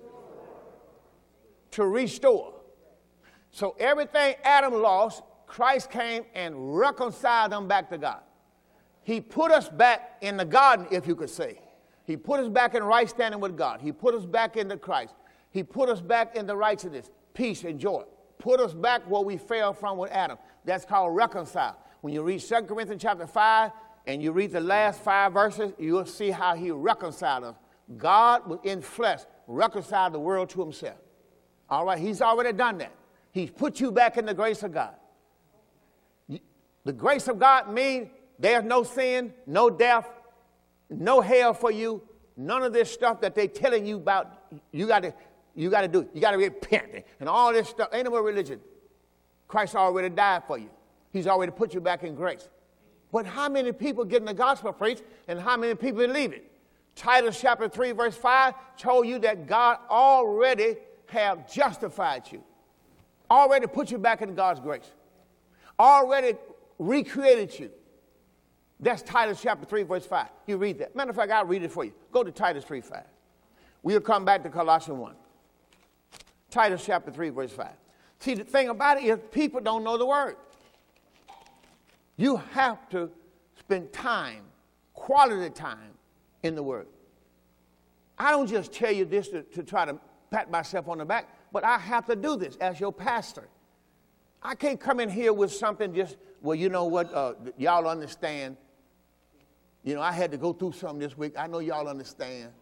To restore. So everything Adam lost, Christ came and reconciled them back to God. He put us back in the garden, if you could say. He put us back in right standing with God. He put us back into Christ. He put us back in the righteousness, peace, and joy. Put us back where we fell from with Adam. That's called reconcile. When you read 2 Corinthians chapter 5 and you read the last 5 verses, you'll see how he reconciled us. God in flesh reconciled the world to himself. All right, he's already done that. He's put you back in the grace of God. The grace of God means there's no sin, no death, no hell for you, none of this stuff that they're telling you about. You got to do. You got to repent and all this stuff. Ain't no more religion. Christ already died for you. He's already put you back in grace. But how many people getting the gospel preached and how many people believe it? Titus chapter 3 verse 5 told you that God already have justified you. Already put you back in God's grace. Already recreated you. That's Titus chapter 3 verse 5. You read that. Matter of fact, I'll read it for you. Go to Titus 3:5. We'll come back to Colossians 1. Titus chapter 3 verse 5. See, the thing about it is people don't know the word. You have to spend time, quality time in the word. I don't just tell you this to try to pat myself on the back, but I have to do this as your pastor. I can't come in here with something just, well, you know what, y'all understand. You know, I had to go through something this week. I know y'all understand.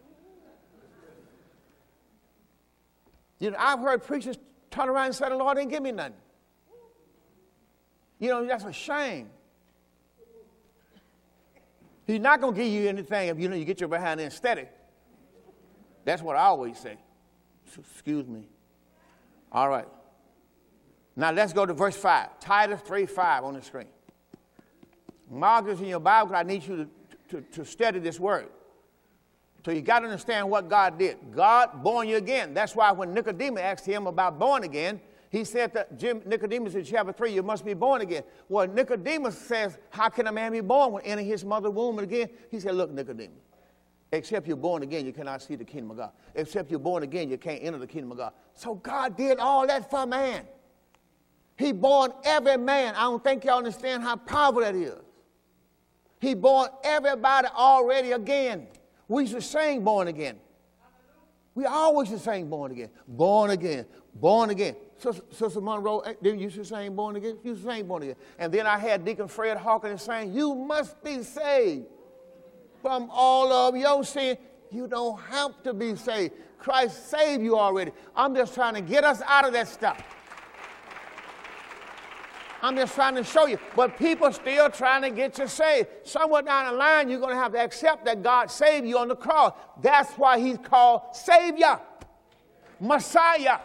You know, I've heard preachers turn around and say, the Lord didn't give me nothing. You know, that's a shame. He's not going to give you anything if you get your behind in steady. That's what I always say. Excuse me. All right. Now let's go to verse 5. Titus 3:5 on the screen. Mark this in your Bible because I need you to study this word. So you got to understand what God did. God born you again. That's why when Nicodemus asked him about born again, he said to Nicodemus in chapter 3, you must be born again. Well, Nicodemus says, how can a man be born when in his mother's womb again? He said, look, Nicodemus, except you're born again, you cannot see the kingdom of God. Except you're born again, you can't enter the kingdom of God. So God did all that for man. He born every man. I don't think y'all understand how powerful that is. He born everybody already again. We should sing born again. We always should sing born again. Born again. Born again. Sister Monroe, didn't you should sing born again? You should sing born again. And then I had Deacon Fred Hawkins saying, you must be saved from all of your sin. You don't have to be saved. Christ saved you already. I'm just trying to get us out of that stuff. I'm just trying to show you. But people still trying to get you saved. Somewhere down the line, you're going to have to accept that God saved you on the cross. That's why he's called Savior, Messiah,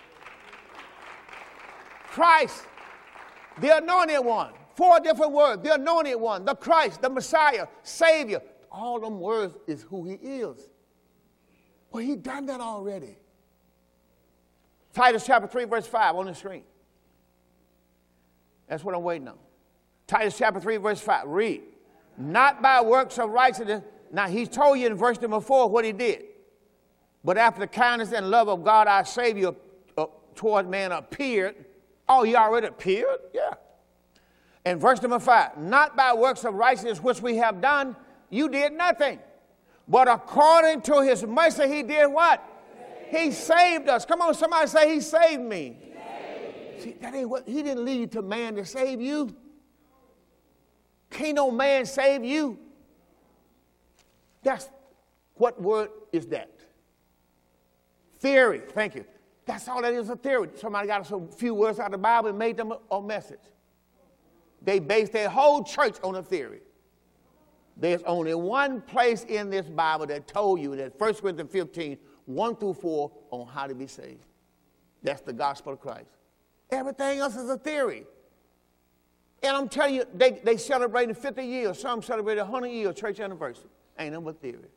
Christ, the Anointed One. 4 different words. The Anointed One, the Christ, the Messiah, Savior. All them words is who he is. Well, he done that already. Titus chapter 3, verse 5 on the screen. That's what I'm waiting on. Titus chapter 3, verse 5. Read. Not by works of righteousness. Now, he told you in verse number 4 what he did. But after the kindness and love of God, our Savior toward man appeared. Oh, he already appeared? Yeah. And verse number 5. Not by works of righteousness which we have done, you did nothing. But according to his mercy, he did what? He saved us. Come on, somebody say, he saved me. See, that ain't what, he didn't lead to man to save you. Can't no man save you. That's, what word is that? Theory, thank you. That's all that is, a theory. Somebody got a few words out of the Bible and made them a message. They based their whole church on a theory. There's only one place in this Bible that told you that 1 Corinthians 15, 1 through 4, on how to be saved. That's the gospel of Christ. Everything else is a theory. And I'm telling you, they celebrated 50 years. Some celebrated 100 years church anniversary. Ain't no but theory.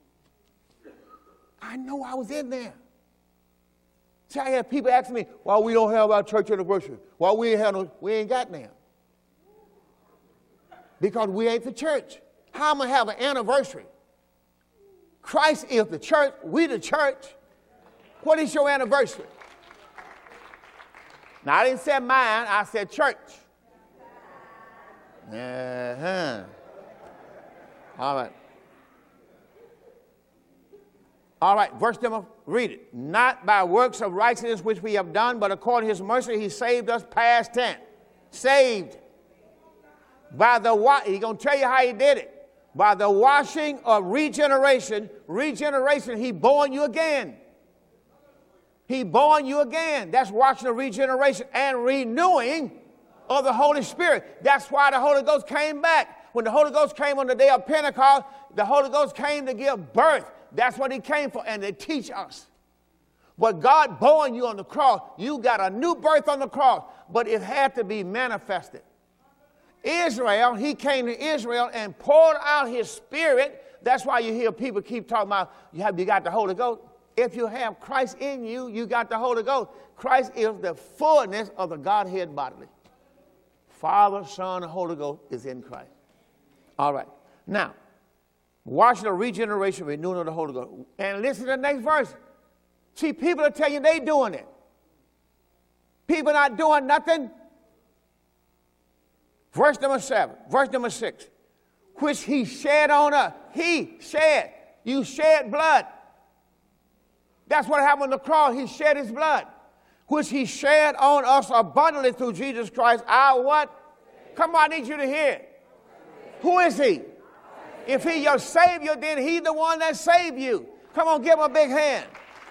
I know I was in there. See, I had people asking me, why we don't have our church anniversary? Why we ain't got them? Because we ain't the church. How am I have an anniversary? Christ is the church. We the church. What is your anniversary? Now, I didn't say mine, I said church. Uh-huh. All right. All right, verse number, read it. Not by works of righteousness which we have done, but according to his mercy, he saved us, past tense. Saved. By the, he's going to tell you how he did it. By the washing of regeneration, he born you again. He born you again. That's washing of regeneration and renewing of the Holy Spirit. That's why the Holy Ghost came back. When the Holy Ghost came on the day of Pentecost, the Holy Ghost came to give birth. That's what he came for, and to teach us. But God born you on the cross. You got a new birth on the cross, but it had to be manifested. Israel, he came to Israel and poured out his Spirit. That's why you hear people keep talking about, you got the Holy Ghost. If you have Christ in you, you got the Holy Ghost. Christ is the fullness of the Godhead bodily. Father, Son, and Holy Ghost is in Christ. All right. Now, washing of regeneration, renewing of the Holy Ghost. And listen to the next verse. See, people are telling you they doing it. People not doing nothing. Verse number 7. Verse number 6. Which he shed on us. He shed. You shed blood. That's what happened on the cross. He shed his blood, which he shed on us abundantly through Jesus Christ. Our what? Come on, I need you to hear it. Who is he? If he your Savior, then he the one that saved you. Come on, give him a big hand.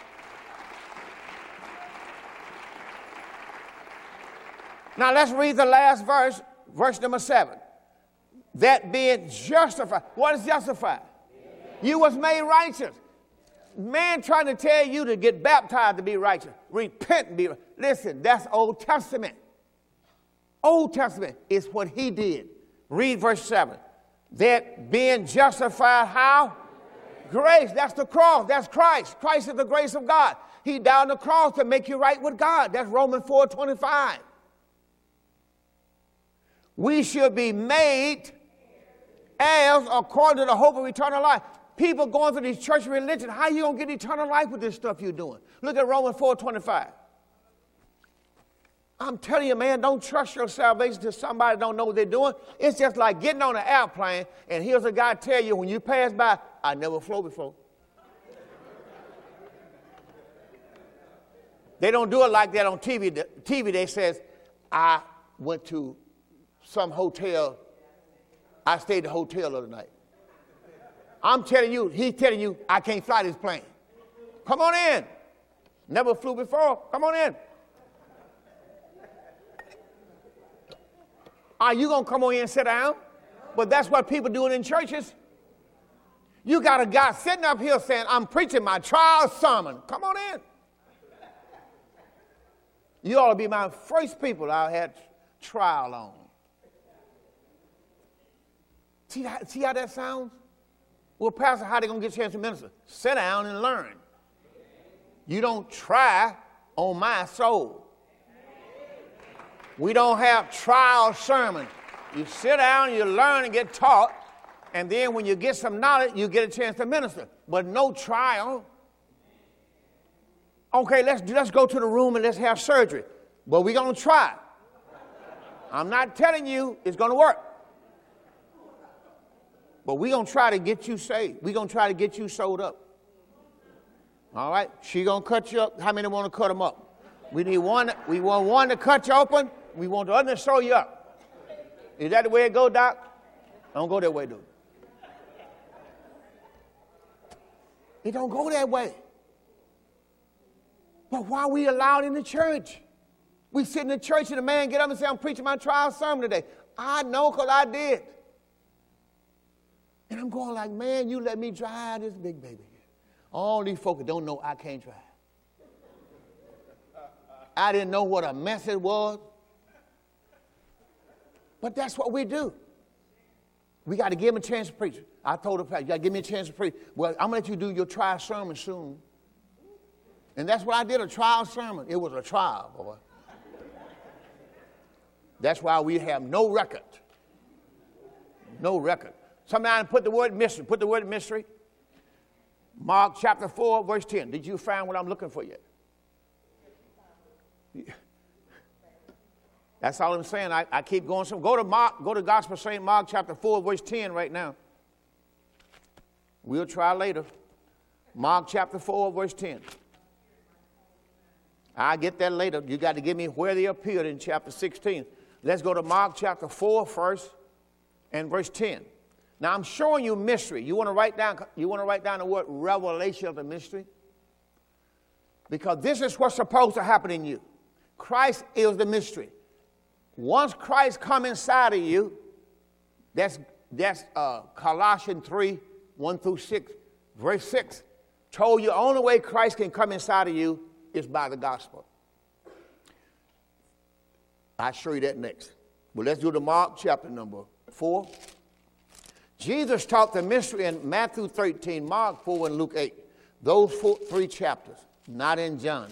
Now let's read the last verse, verse number 7. That being justified. What is justified? You was made righteous. man trying to tell you to get baptized to be righteous, repent and be righteous. Listen, that's Old Testament. Old Testament is what he did. Read verse 7. That being justified how? Grace. That's the cross. That's Christ. Christ is the grace of God. He died on the cross to make you right with God. That's Romans 4:25. We should be made heirs according to the hope of eternal life. People going through these church religion, how you going to get eternal life with this stuff you're doing? Look at Romans 4:25. I'm telling you, man, don't trust your salvation to somebody don't know what they're doing. It's just like getting on an airplane, and here's a guy tell you when you pass by, I never flew before. They don't do it like that on TV. TV, they says, I went to some hotel. I stayed at the hotel the other night. I'm telling you, he's telling you, I can't fly this plane. Come on in. Never flew before. Come on in. Are you going to come on in and sit down? But that's what people doing in churches. You got a guy sitting up here saying, I'm preaching my trial sermon. Come on in. You ought to be my first people I had trial on. See how that sounds? Well, Pastor, how they going to get a chance to minister? Sit down and learn. You don't try on my soul. We don't have trial sermons. You sit down, you learn and get taught, and then when you get some knowledge, you get a chance to minister. But no trial. Okay, let's go to the room and let's have surgery. But we're going to try. I'm not telling you it's going to work. But we're going to try to get you saved. We're going to try to get you sewed up. All right? She going to cut you up. How many want to cut them up? We need one. We want one to cut you open. We want the other to sew you up. Is that the way it go, Doc? Don't go that way, dude. It don't go that way. But why are we allowed in the church? We sit in the church and the man get up and say, I'm preaching my trial sermon today. I know because I did. And I'm going like, man, you let me drive this big baby here. All these folks don't know I can't drive. I didn't know what a mess it was. But that's what we do. We got to give him a chance to preach. I told the pastor, you got to give me a chance to preach. Well, I'm going to let you do your trial sermon soon. And that's what I did, a trial sermon. It was a trial, boy. That's why we have no record. No record. Somebody put the word mystery. Put the word mystery. Mark chapter 4, verse 10. Did you find what I'm looking for yet? That's all I'm saying. I keep going. So go to Mark, go to Gospel of St. Mark chapter 4, verse 10 right now. We'll try later. Mark chapter 4, verse 10. I'll get that later. You got to give me where they appeared in chapter 16. Let's go to Mark chapter 4 first and verse 10. Now I'm showing you mystery. You want to write down the word revelation of the mystery? Because this is what's supposed to happen in you. Christ is the mystery. Once Christ come inside of you, that's Colossians 3, 1 through 6, verse 6, told you the only way Christ can come inside of you is by the gospel. I'll show you that next. But let's do the Mark chapter number 4. Jesus taught the mystery in Matthew 13, Mark 4, and Luke 8. Those three chapters, not in John.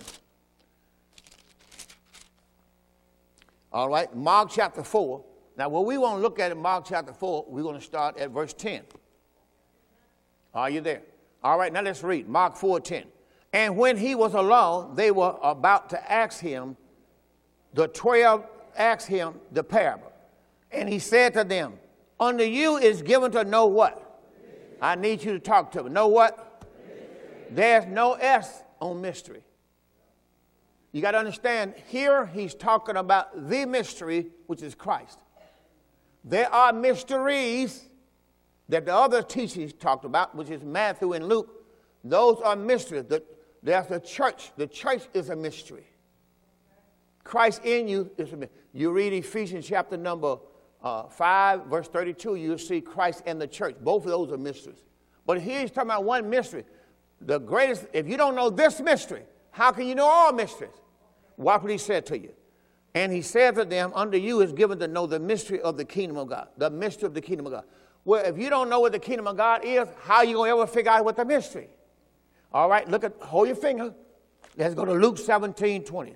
All right, Mark chapter 4. Now, what we want to look at in Mark chapter 4, we're going to start at verse 10. Are you there? All right, now let's read Mark 4:10. And when he was alone, they were about to ask him, the 12 asked him the parable. And he said to them, unto you is given to know what? I need you to talk to me. Know what? There's no S on mystery. You got to understand, here he's talking about the mystery, which is Christ. There are mysteries that the other teachers talked about, which is Matthew and Luke. Those are mysteries. There's the church. The church is a mystery. Christ in you is a mystery. You read Ephesians chapter number 5, verse 32, you'll see Christ and the church. Both of those are mysteries. But here he's talking about one mystery. the greatest, if you don't know this mystery, how can you know all mysteries? Watch what he said to you. And he said to them, unto you is given to know the mystery of the kingdom of God. The mystery of the kingdom of God. Well, if you don't know what the kingdom of God is, how are you going to ever figure out what the mystery? All right, hold your finger. Let's go to Luke 17:20.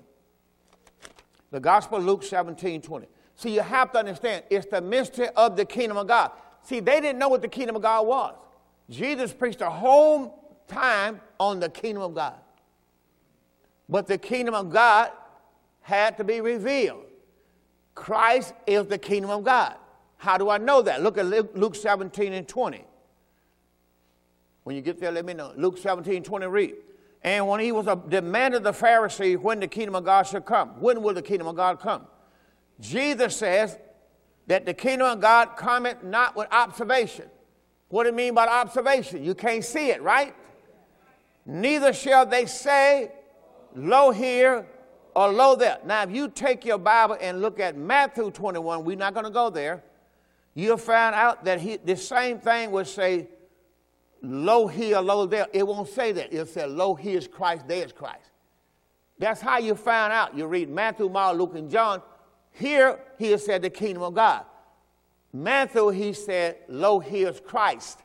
The Gospel of Luke 17:20. See, you have to understand, it's the mystery of the kingdom of God. See, they didn't know what the kingdom of God was. Jesus preached a whole time on the kingdom of God. But the kingdom of God had to be revealed. Christ is the kingdom of God. How do I know that? Look at Luke 17:20. When you get there, let me know. Luke 17:20, read. And when he was demanded the Pharisees when the kingdom of God should come. When will the kingdom of God come? Jesus says that the kingdom of God cometh not with observation. What do you mean by observation? You can't see it, right? Neither shall they say, lo here or lo there. Now, if you take your Bible and look at Matthew 21, we're not going to go there. You'll find out that the same thing would say, lo here, lo there. It won't say that. It'll say, lo here is Christ, there is Christ. That's how you find out. You read Matthew, Mark, Luke, and John. Here, he has said the kingdom of God. Matthew, he said, lo here is Christ.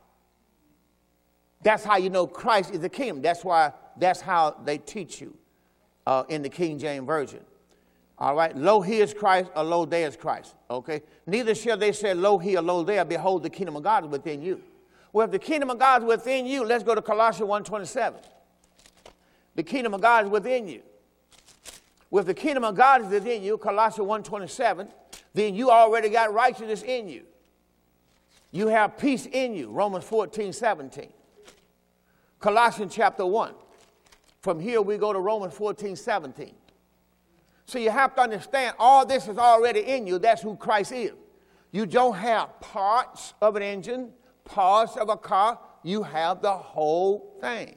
That's how you know Christ is the kingdom. That's how they teach you in the King James Version. All right, lo here is Christ, or lo there is Christ. Okay, neither shall they say, lo here, lo there. Behold, the kingdom of God is within you. Well, if the kingdom of God is within you, let's go to Colossians 1:27. The kingdom of God is within you. Well, if the kingdom of God is within you, Colossians 1:27, then you already got righteousness in you. You have peace in you, Romans 14:17. Colossians chapter 1. From here we go to Romans 14:17. So you have to understand all this is already in you. That's who Christ is. You don't have parts of an engine, parts of a car. You have the whole thing.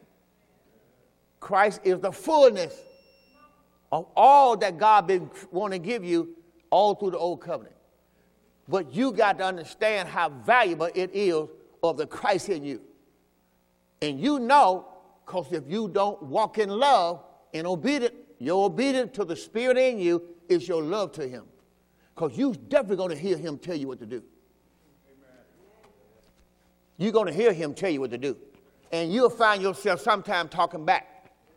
Christ is the fullness of all that God been want to give you all through the old covenant. But you got to understand how valuable it is of the Christ in you. And you know, because if you don't walk in love and your obedience to the Spirit in you is your love to him. Because you're definitely going to hear him tell you what to do. Amen. You're going to hear him tell you what to do. And you'll find yourself sometime talking back.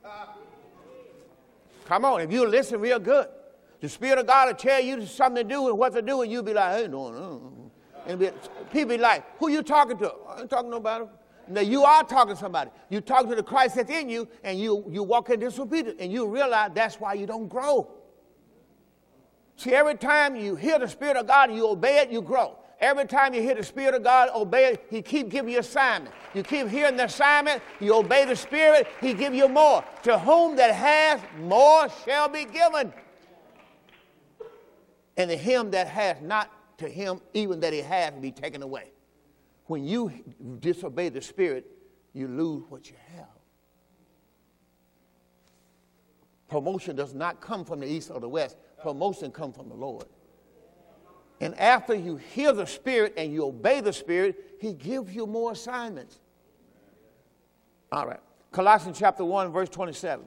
Come on, if you listen real good, the Spirit of God will tell you something to do and what to do, and you'll be like, hey, no. And people be like, who you talking to? I ain't talking to nobody. Now, you are talking to somebody. You talk to the Christ that's in you, and you walk in disobedience, and you realize that's why you don't grow. See, every time you hear the Spirit of God and you obey it, you grow. Every time you hear the Spirit of God, obey it, he keep giving you assignment. You keep hearing the assignment, you obey the Spirit, he give you more. To whom that has, more shall be given. And to him that has not, to him even that he has will be taken away. When you disobey the Spirit, you lose what you have. Promotion does not come from the east or the west. Promotion comes from the Lord. And after you hear the Spirit and you obey the Spirit, he gives you more assignments. All right. Colossians chapter 1, verse 27.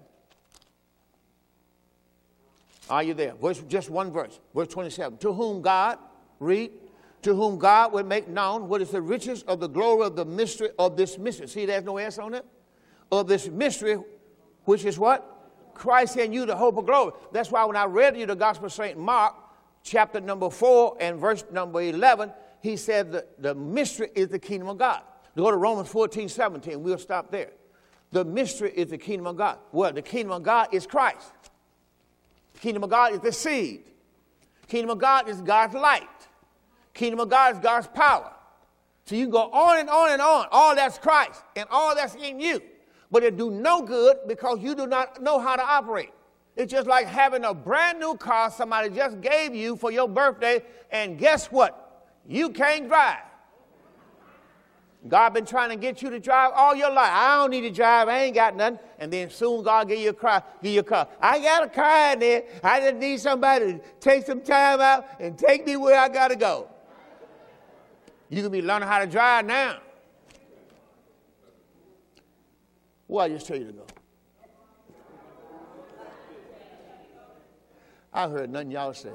Are you there? Just one verse. Verse 27. To whom God, read, to whom God would make known what is the riches of the glory of the mystery of this mystery. See, there's no S on it. Of this mystery, which is what? Christ in you, the hope of glory. That's why when I read you the Gospel of St. Mark, chapter number 4 and verse number 11, he said the mystery is the kingdom of God. Go to Romans 14:17. We'll stop there. The mystery is the kingdom of God. Well, the kingdom of God is Christ. The kingdom of God is the seed. The kingdom of God is God's light. The kingdom of God is God's power. So you can go on and on and on. All that's Christ and all that's in you. But it do no good because you do not know how to operate. It's just like having a brand new car somebody just gave you for your birthday, and guess what? You can't drive. God been trying to get you to drive all your life. I don't need to drive. I ain't got nothing. And then soon God give you a car. I got a car in there. I just need somebody to take some time out and take me where I got to go. You can be learning how to drive now. Where I just tell you to go? I heard nothing y'all said.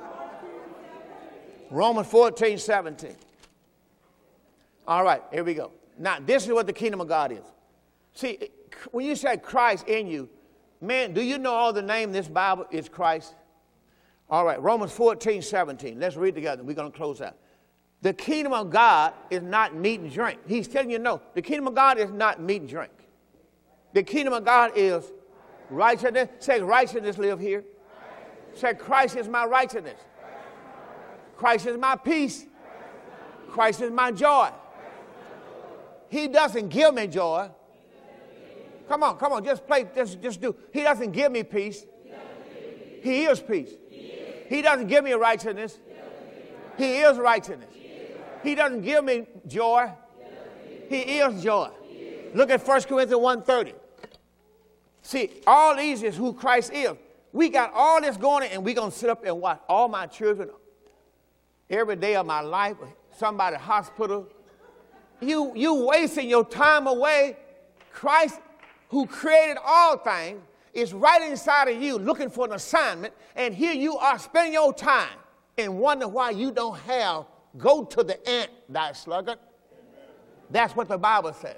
Romans 14:17. All right, here we go. Now, this is what the kingdom of God is. See, when you say Christ in you, man, do you know all the name in this Bible is Christ? All right, Romans 14:17. Let's read together. We're going to close out. The kingdom of God is not meat and drink. He's telling you no. The kingdom of God is not meat and drink. The kingdom of God is righteousness. Say righteousness live here. Say Christ is my righteousness. Christ is my peace. Christ is my joy. He doesn't give me joy. Come on, just play, just do. He doesn't give me peace. He is peace. He doesn't give me righteousness. He is righteousness. He doesn't give me joy. He is joy. Look at 1 Corinthians 1:30. See, all these is who Christ is. We got all this going on, and we're going to sit up and watch all my children every day of my life, somebody hospital. You wasting your time away. Christ, who created all things, is right inside of you looking for an assignment, and here you are spending your time and wonder why you don't have, go to the ant, thy sluggard. That's what the Bible says.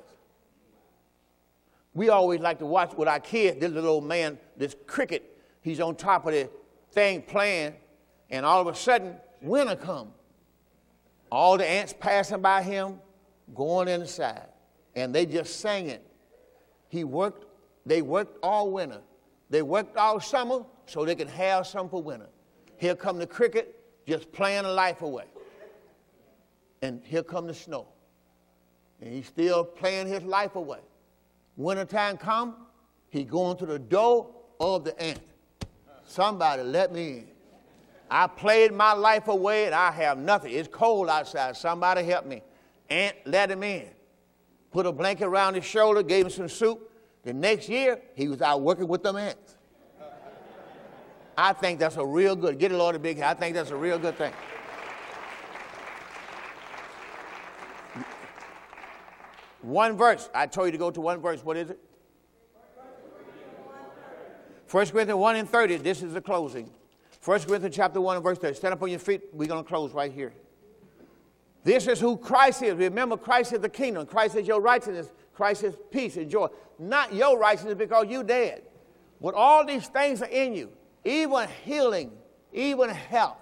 We always like to watch with our kids, this little old man, this cricket, he's on top of the thing playing, and all of a sudden, winter comes. All the ants passing by him, going inside, and they just singing. They worked all winter. They worked all summer so they could have some for winter. Here come the cricket just playing life away. And here come the snow. And he's still playing his life away. Wintertime come, he going to the door of the ant. Somebody let me in. I played my life away and I have nothing. It's cold outside. Somebody help me. Ant let him in. Put a blanket around his shoulder, gave him some soup. The next year, he was out working with them ants. I think that's a real good, get it, Lord, a big hand. I think that's a real good thing. One verse. I told you to go to one verse. What is it? 1 Corinthians 1:30. This is the closing. 1 Corinthians chapter 1 and verse 30. Stand up on your feet. We're going to close right here. This is who Christ is. Remember, Christ is the kingdom. Christ is your righteousness. Christ is peace and joy. Not your righteousness because you're dead. But all these things are in you. Even healing, even health.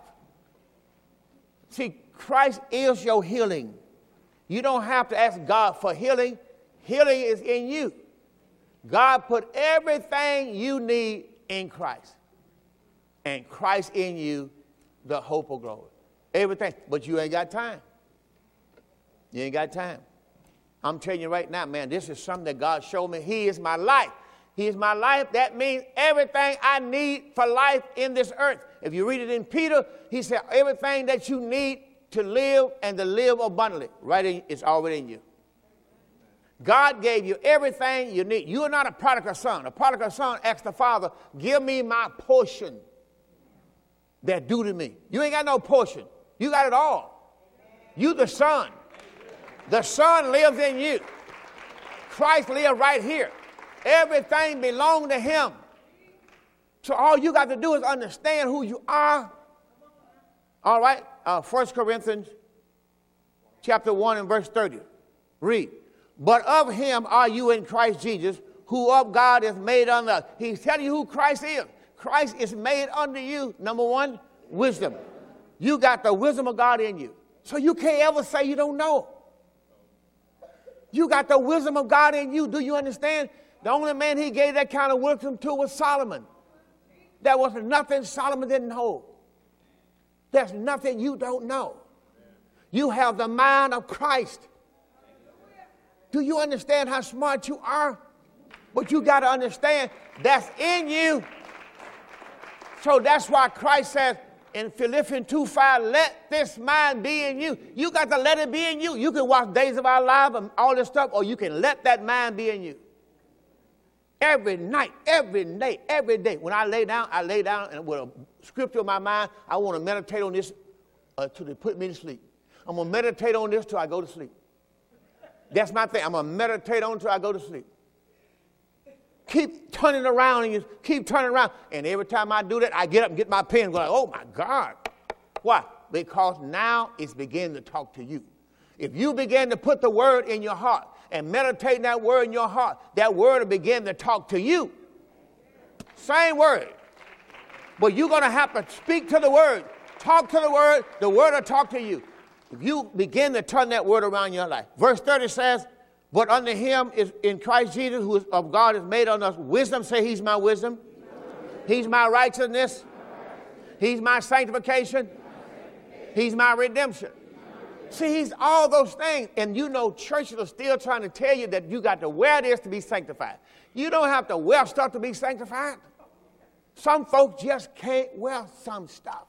See, Christ is your healing. You don't have to ask God for healing. Healing is in you. God put everything you need in Christ. And Christ in you, the hope of glory. Everything. But you ain't got time. You ain't got time. I'm telling you right now, man, this is something that God showed me. He is my life. He is my life. That means everything I need for life in this earth. If you read it in Peter, he said everything that you need to live and to live abundantly, it's already in you. God gave you everything you need. You are not a prodigal son. A prodigal son asked the father, give me my portion that's due to me. You ain't got no portion. You got it all. You the son. The son lives in you. Christ lives right here. Everything belongs to him. So all you got to do is understand who you are. All right. 1 Corinthians chapter 1 and verse 30. Read. But of him are you in Christ Jesus, who of God is made unto us. He's telling you who Christ is. Christ is made unto you, number one, wisdom. You got the wisdom of God in you. So you can't ever say you don't know. You got the wisdom of God in you. Do you understand? The only man he gave that kind of wisdom to was Solomon. There was nothing Solomon didn't hold. There's nothing you don't know. You have the mind of Christ. Do you understand how smart you are? But you got to understand that's in you. So that's why Christ says in Philippians 2:5, let this mind be in you. You got to let it be in you. You can watch Days of Our Lives and all this stuff, or you can let that mind be in you. Every night, every day. When I lay down and with a scripture in my mind, I want to meditate on this till they put me to sleep. I'm going to meditate on this till I go to sleep. That's my thing. I'm going to meditate on till I go to sleep. keep turning around and you keep turning around. And every time I do that, I get up and get my pen going, oh, my God. Why? Because now it's beginning to talk to you. If you begin to put the word in your heart and meditate that word in your heart, that word will begin to talk to you. Same word. But you're going to have to speak to the word, talk to the word will talk to you. If you begin to turn that word around in your life. Verse 30 says, but unto him is in Christ Jesus, who is of God is made on us wisdom. Say, he's my wisdom. He's my righteousness. He's my sanctification. He's my redemption. See, he's all those things. And you know, churches are still trying to tell you that you got to wear this to be sanctified. You don't have to wear stuff to be sanctified. Some folks just can't wear some stuff.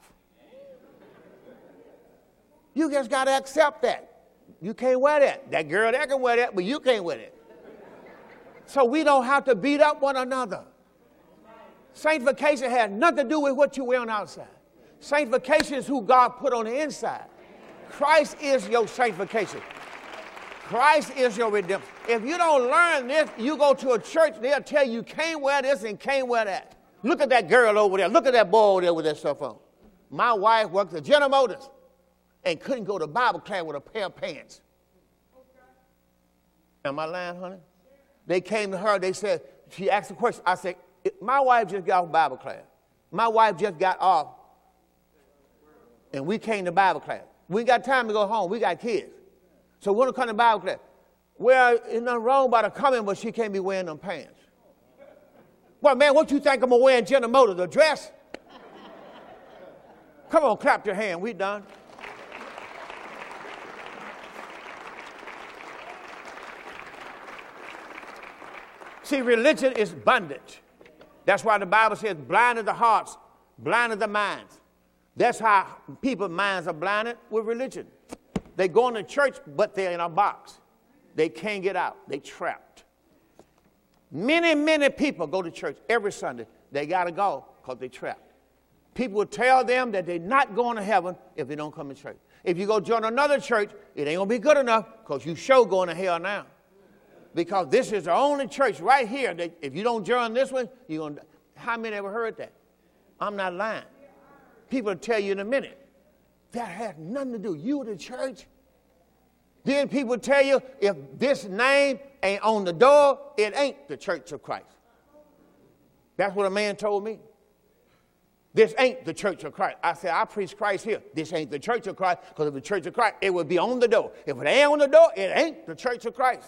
You just got to accept that. You can't wear that. That girl there can wear that, but you can't wear it. So we don't have to beat up one another. Sanctification has nothing to do with what you wear on the outside. Sanctification is who God put on the inside. Christ is your sanctification. Christ is your redemption. If you don't learn this, you go to a church, they'll tell you can't wear this and can't wear that. Look at that girl over there. Look at that boy over there with that stuff on. My wife worked at General Motors and couldn't go to Bible class with a pair of pants. Am I lying, honey? They came to her. They said, she asked a question. I said, my wife just got off Bible class. My wife just got off. And we came to Bible class. We ain't got time to go home. We got kids. So we want to come to Bible class. Well, there's nothing wrong about her coming, but she can't be wearing them pants. Well, man, what you think I'm going to wear in General Motors, a dress? Come on, clap your hand. We done. See, religion is bondage. That's why the Bible says, blinded the hearts, blinded the minds. That's how people's minds are blinded with religion. They go into church, but they're in a box. They can't get out. They're trapped. Many, many people go to church every Sunday. They got to go because they're trapped. People will tell them that they're not going to heaven if they don't come to church. If you go join another church, it ain't going to be good enough because you sure going to hell now. Because this is the only church right here that if you don't join this one, you're going to. How many ever heard that? I'm not lying. People will tell you in a minute. That has nothing to do. You the church. Then people tell you if this name ain't on the door, it ain't the Church of Christ. That's what a man told me. This ain't the Church of Christ. I said, I preach Christ here. This ain't the Church of Christ, because if the Church of Christ, it would be on the door. If it ain't on the door, it ain't the Church of Christ.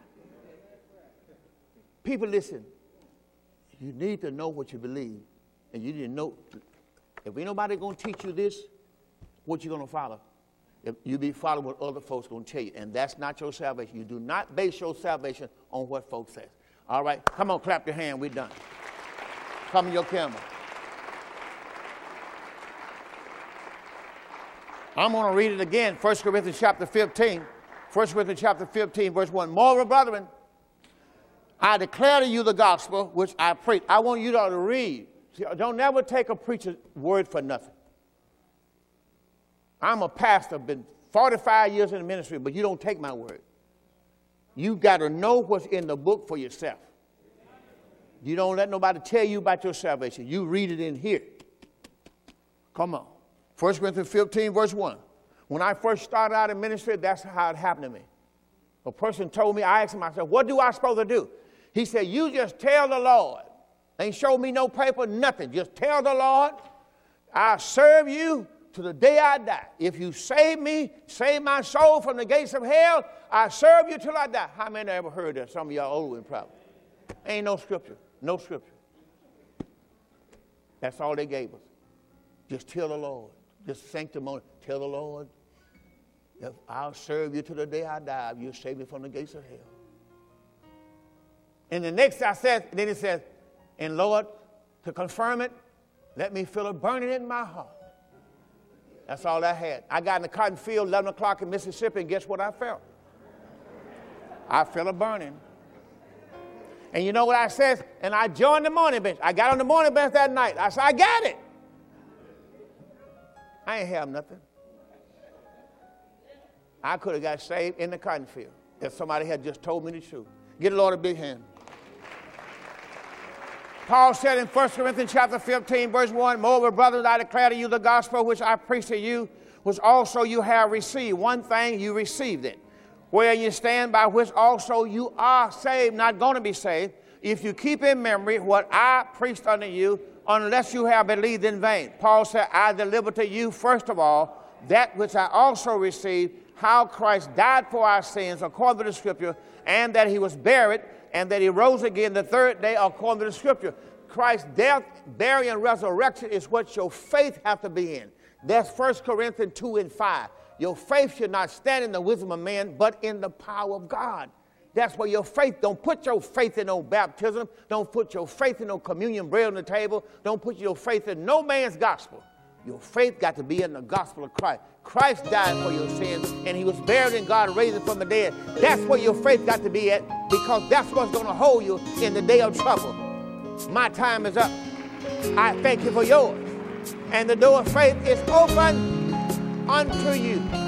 People, listen. You need to know what you believe. And you need to know, if ain't nobody going to teach you this, what you going to follow? If you be following what other folks going to tell you. And that's not your salvation. You do not base your salvation on what folks say. All right? Come on, clap your hand. We're done. Come in your camera. I'm going to read it again. 1 Corinthians chapter 15. 1 Corinthians chapter 15, verse 1. Moreover, brethren, I declare to you the gospel which I preach. I want you to read. See, don't never take a preacher's word for nothing. I'm a pastor, been 45 years in the ministry, but you don't take my word. You got to know what's in the book for yourself. You don't let nobody tell you about your salvation. You read it in here. Come on. 1 Corinthians 15, verse 1. When I first started out in ministry, that's how it happened to me. A person told me, I asked him, I said, what do I supposed to do? He said, you just tell the Lord. Ain't show me no paper, nothing. Just tell the Lord, I'll serve you to the day I die. If you save me, save my soul from the gates of hell, I'll serve you till I die. How many ever heard that? Some of y'all old and probably. Ain't no scripture. No scripture. That's all they gave us. Just tell the Lord. Just sanctimony. Tell the Lord, if I'll serve you to the day I die, you'll save me from the gates of hell. And the next I said, then it says, and Lord, to confirm it, let me feel it burning in my heart. That's all I had. I got in the cotton field 11 o'clock in Mississippi, and guess what I felt? I felt it burning. And you know what I said? And I joined the morning bench. I got on the morning bench that night. I said, I got it. I ain't have nothing. I could have got saved in the cotton field if somebody had just told me the truth. Give the Lord a big hand. Paul said in 1 Corinthians chapter 15, verse 1, moreover, brothers, I declare to you the gospel which I preach to you, which also you have received. One thing, you received it, where you stand, by which also you are saved, not going to be saved, if you keep in memory what I preached unto you, unless you have believed in vain. Paul said, I delivered to you, first of all, that which I also received, how Christ died for our sins, according to the Scripture, and that he was buried, and that he rose again the third day, according to the Scripture. Christ's death, burial, and resurrection is what your faith have to be in. That's 1 Corinthians 2 and 5. Your faith should not stand in the wisdom of man, but in the power of God. That's where your faith, don't put your faith in no baptism. Don't put your faith in no communion bread on the table. Don't put your faith in no man's gospel. Your faith got to be in the gospel of Christ. Christ died for your sins, and he was buried, and God raised him from the dead. That's where your faith got to be at, because that's what's going to hold you in the day of trouble. My time is up. I thank you for yours. And the door of faith is open unto you.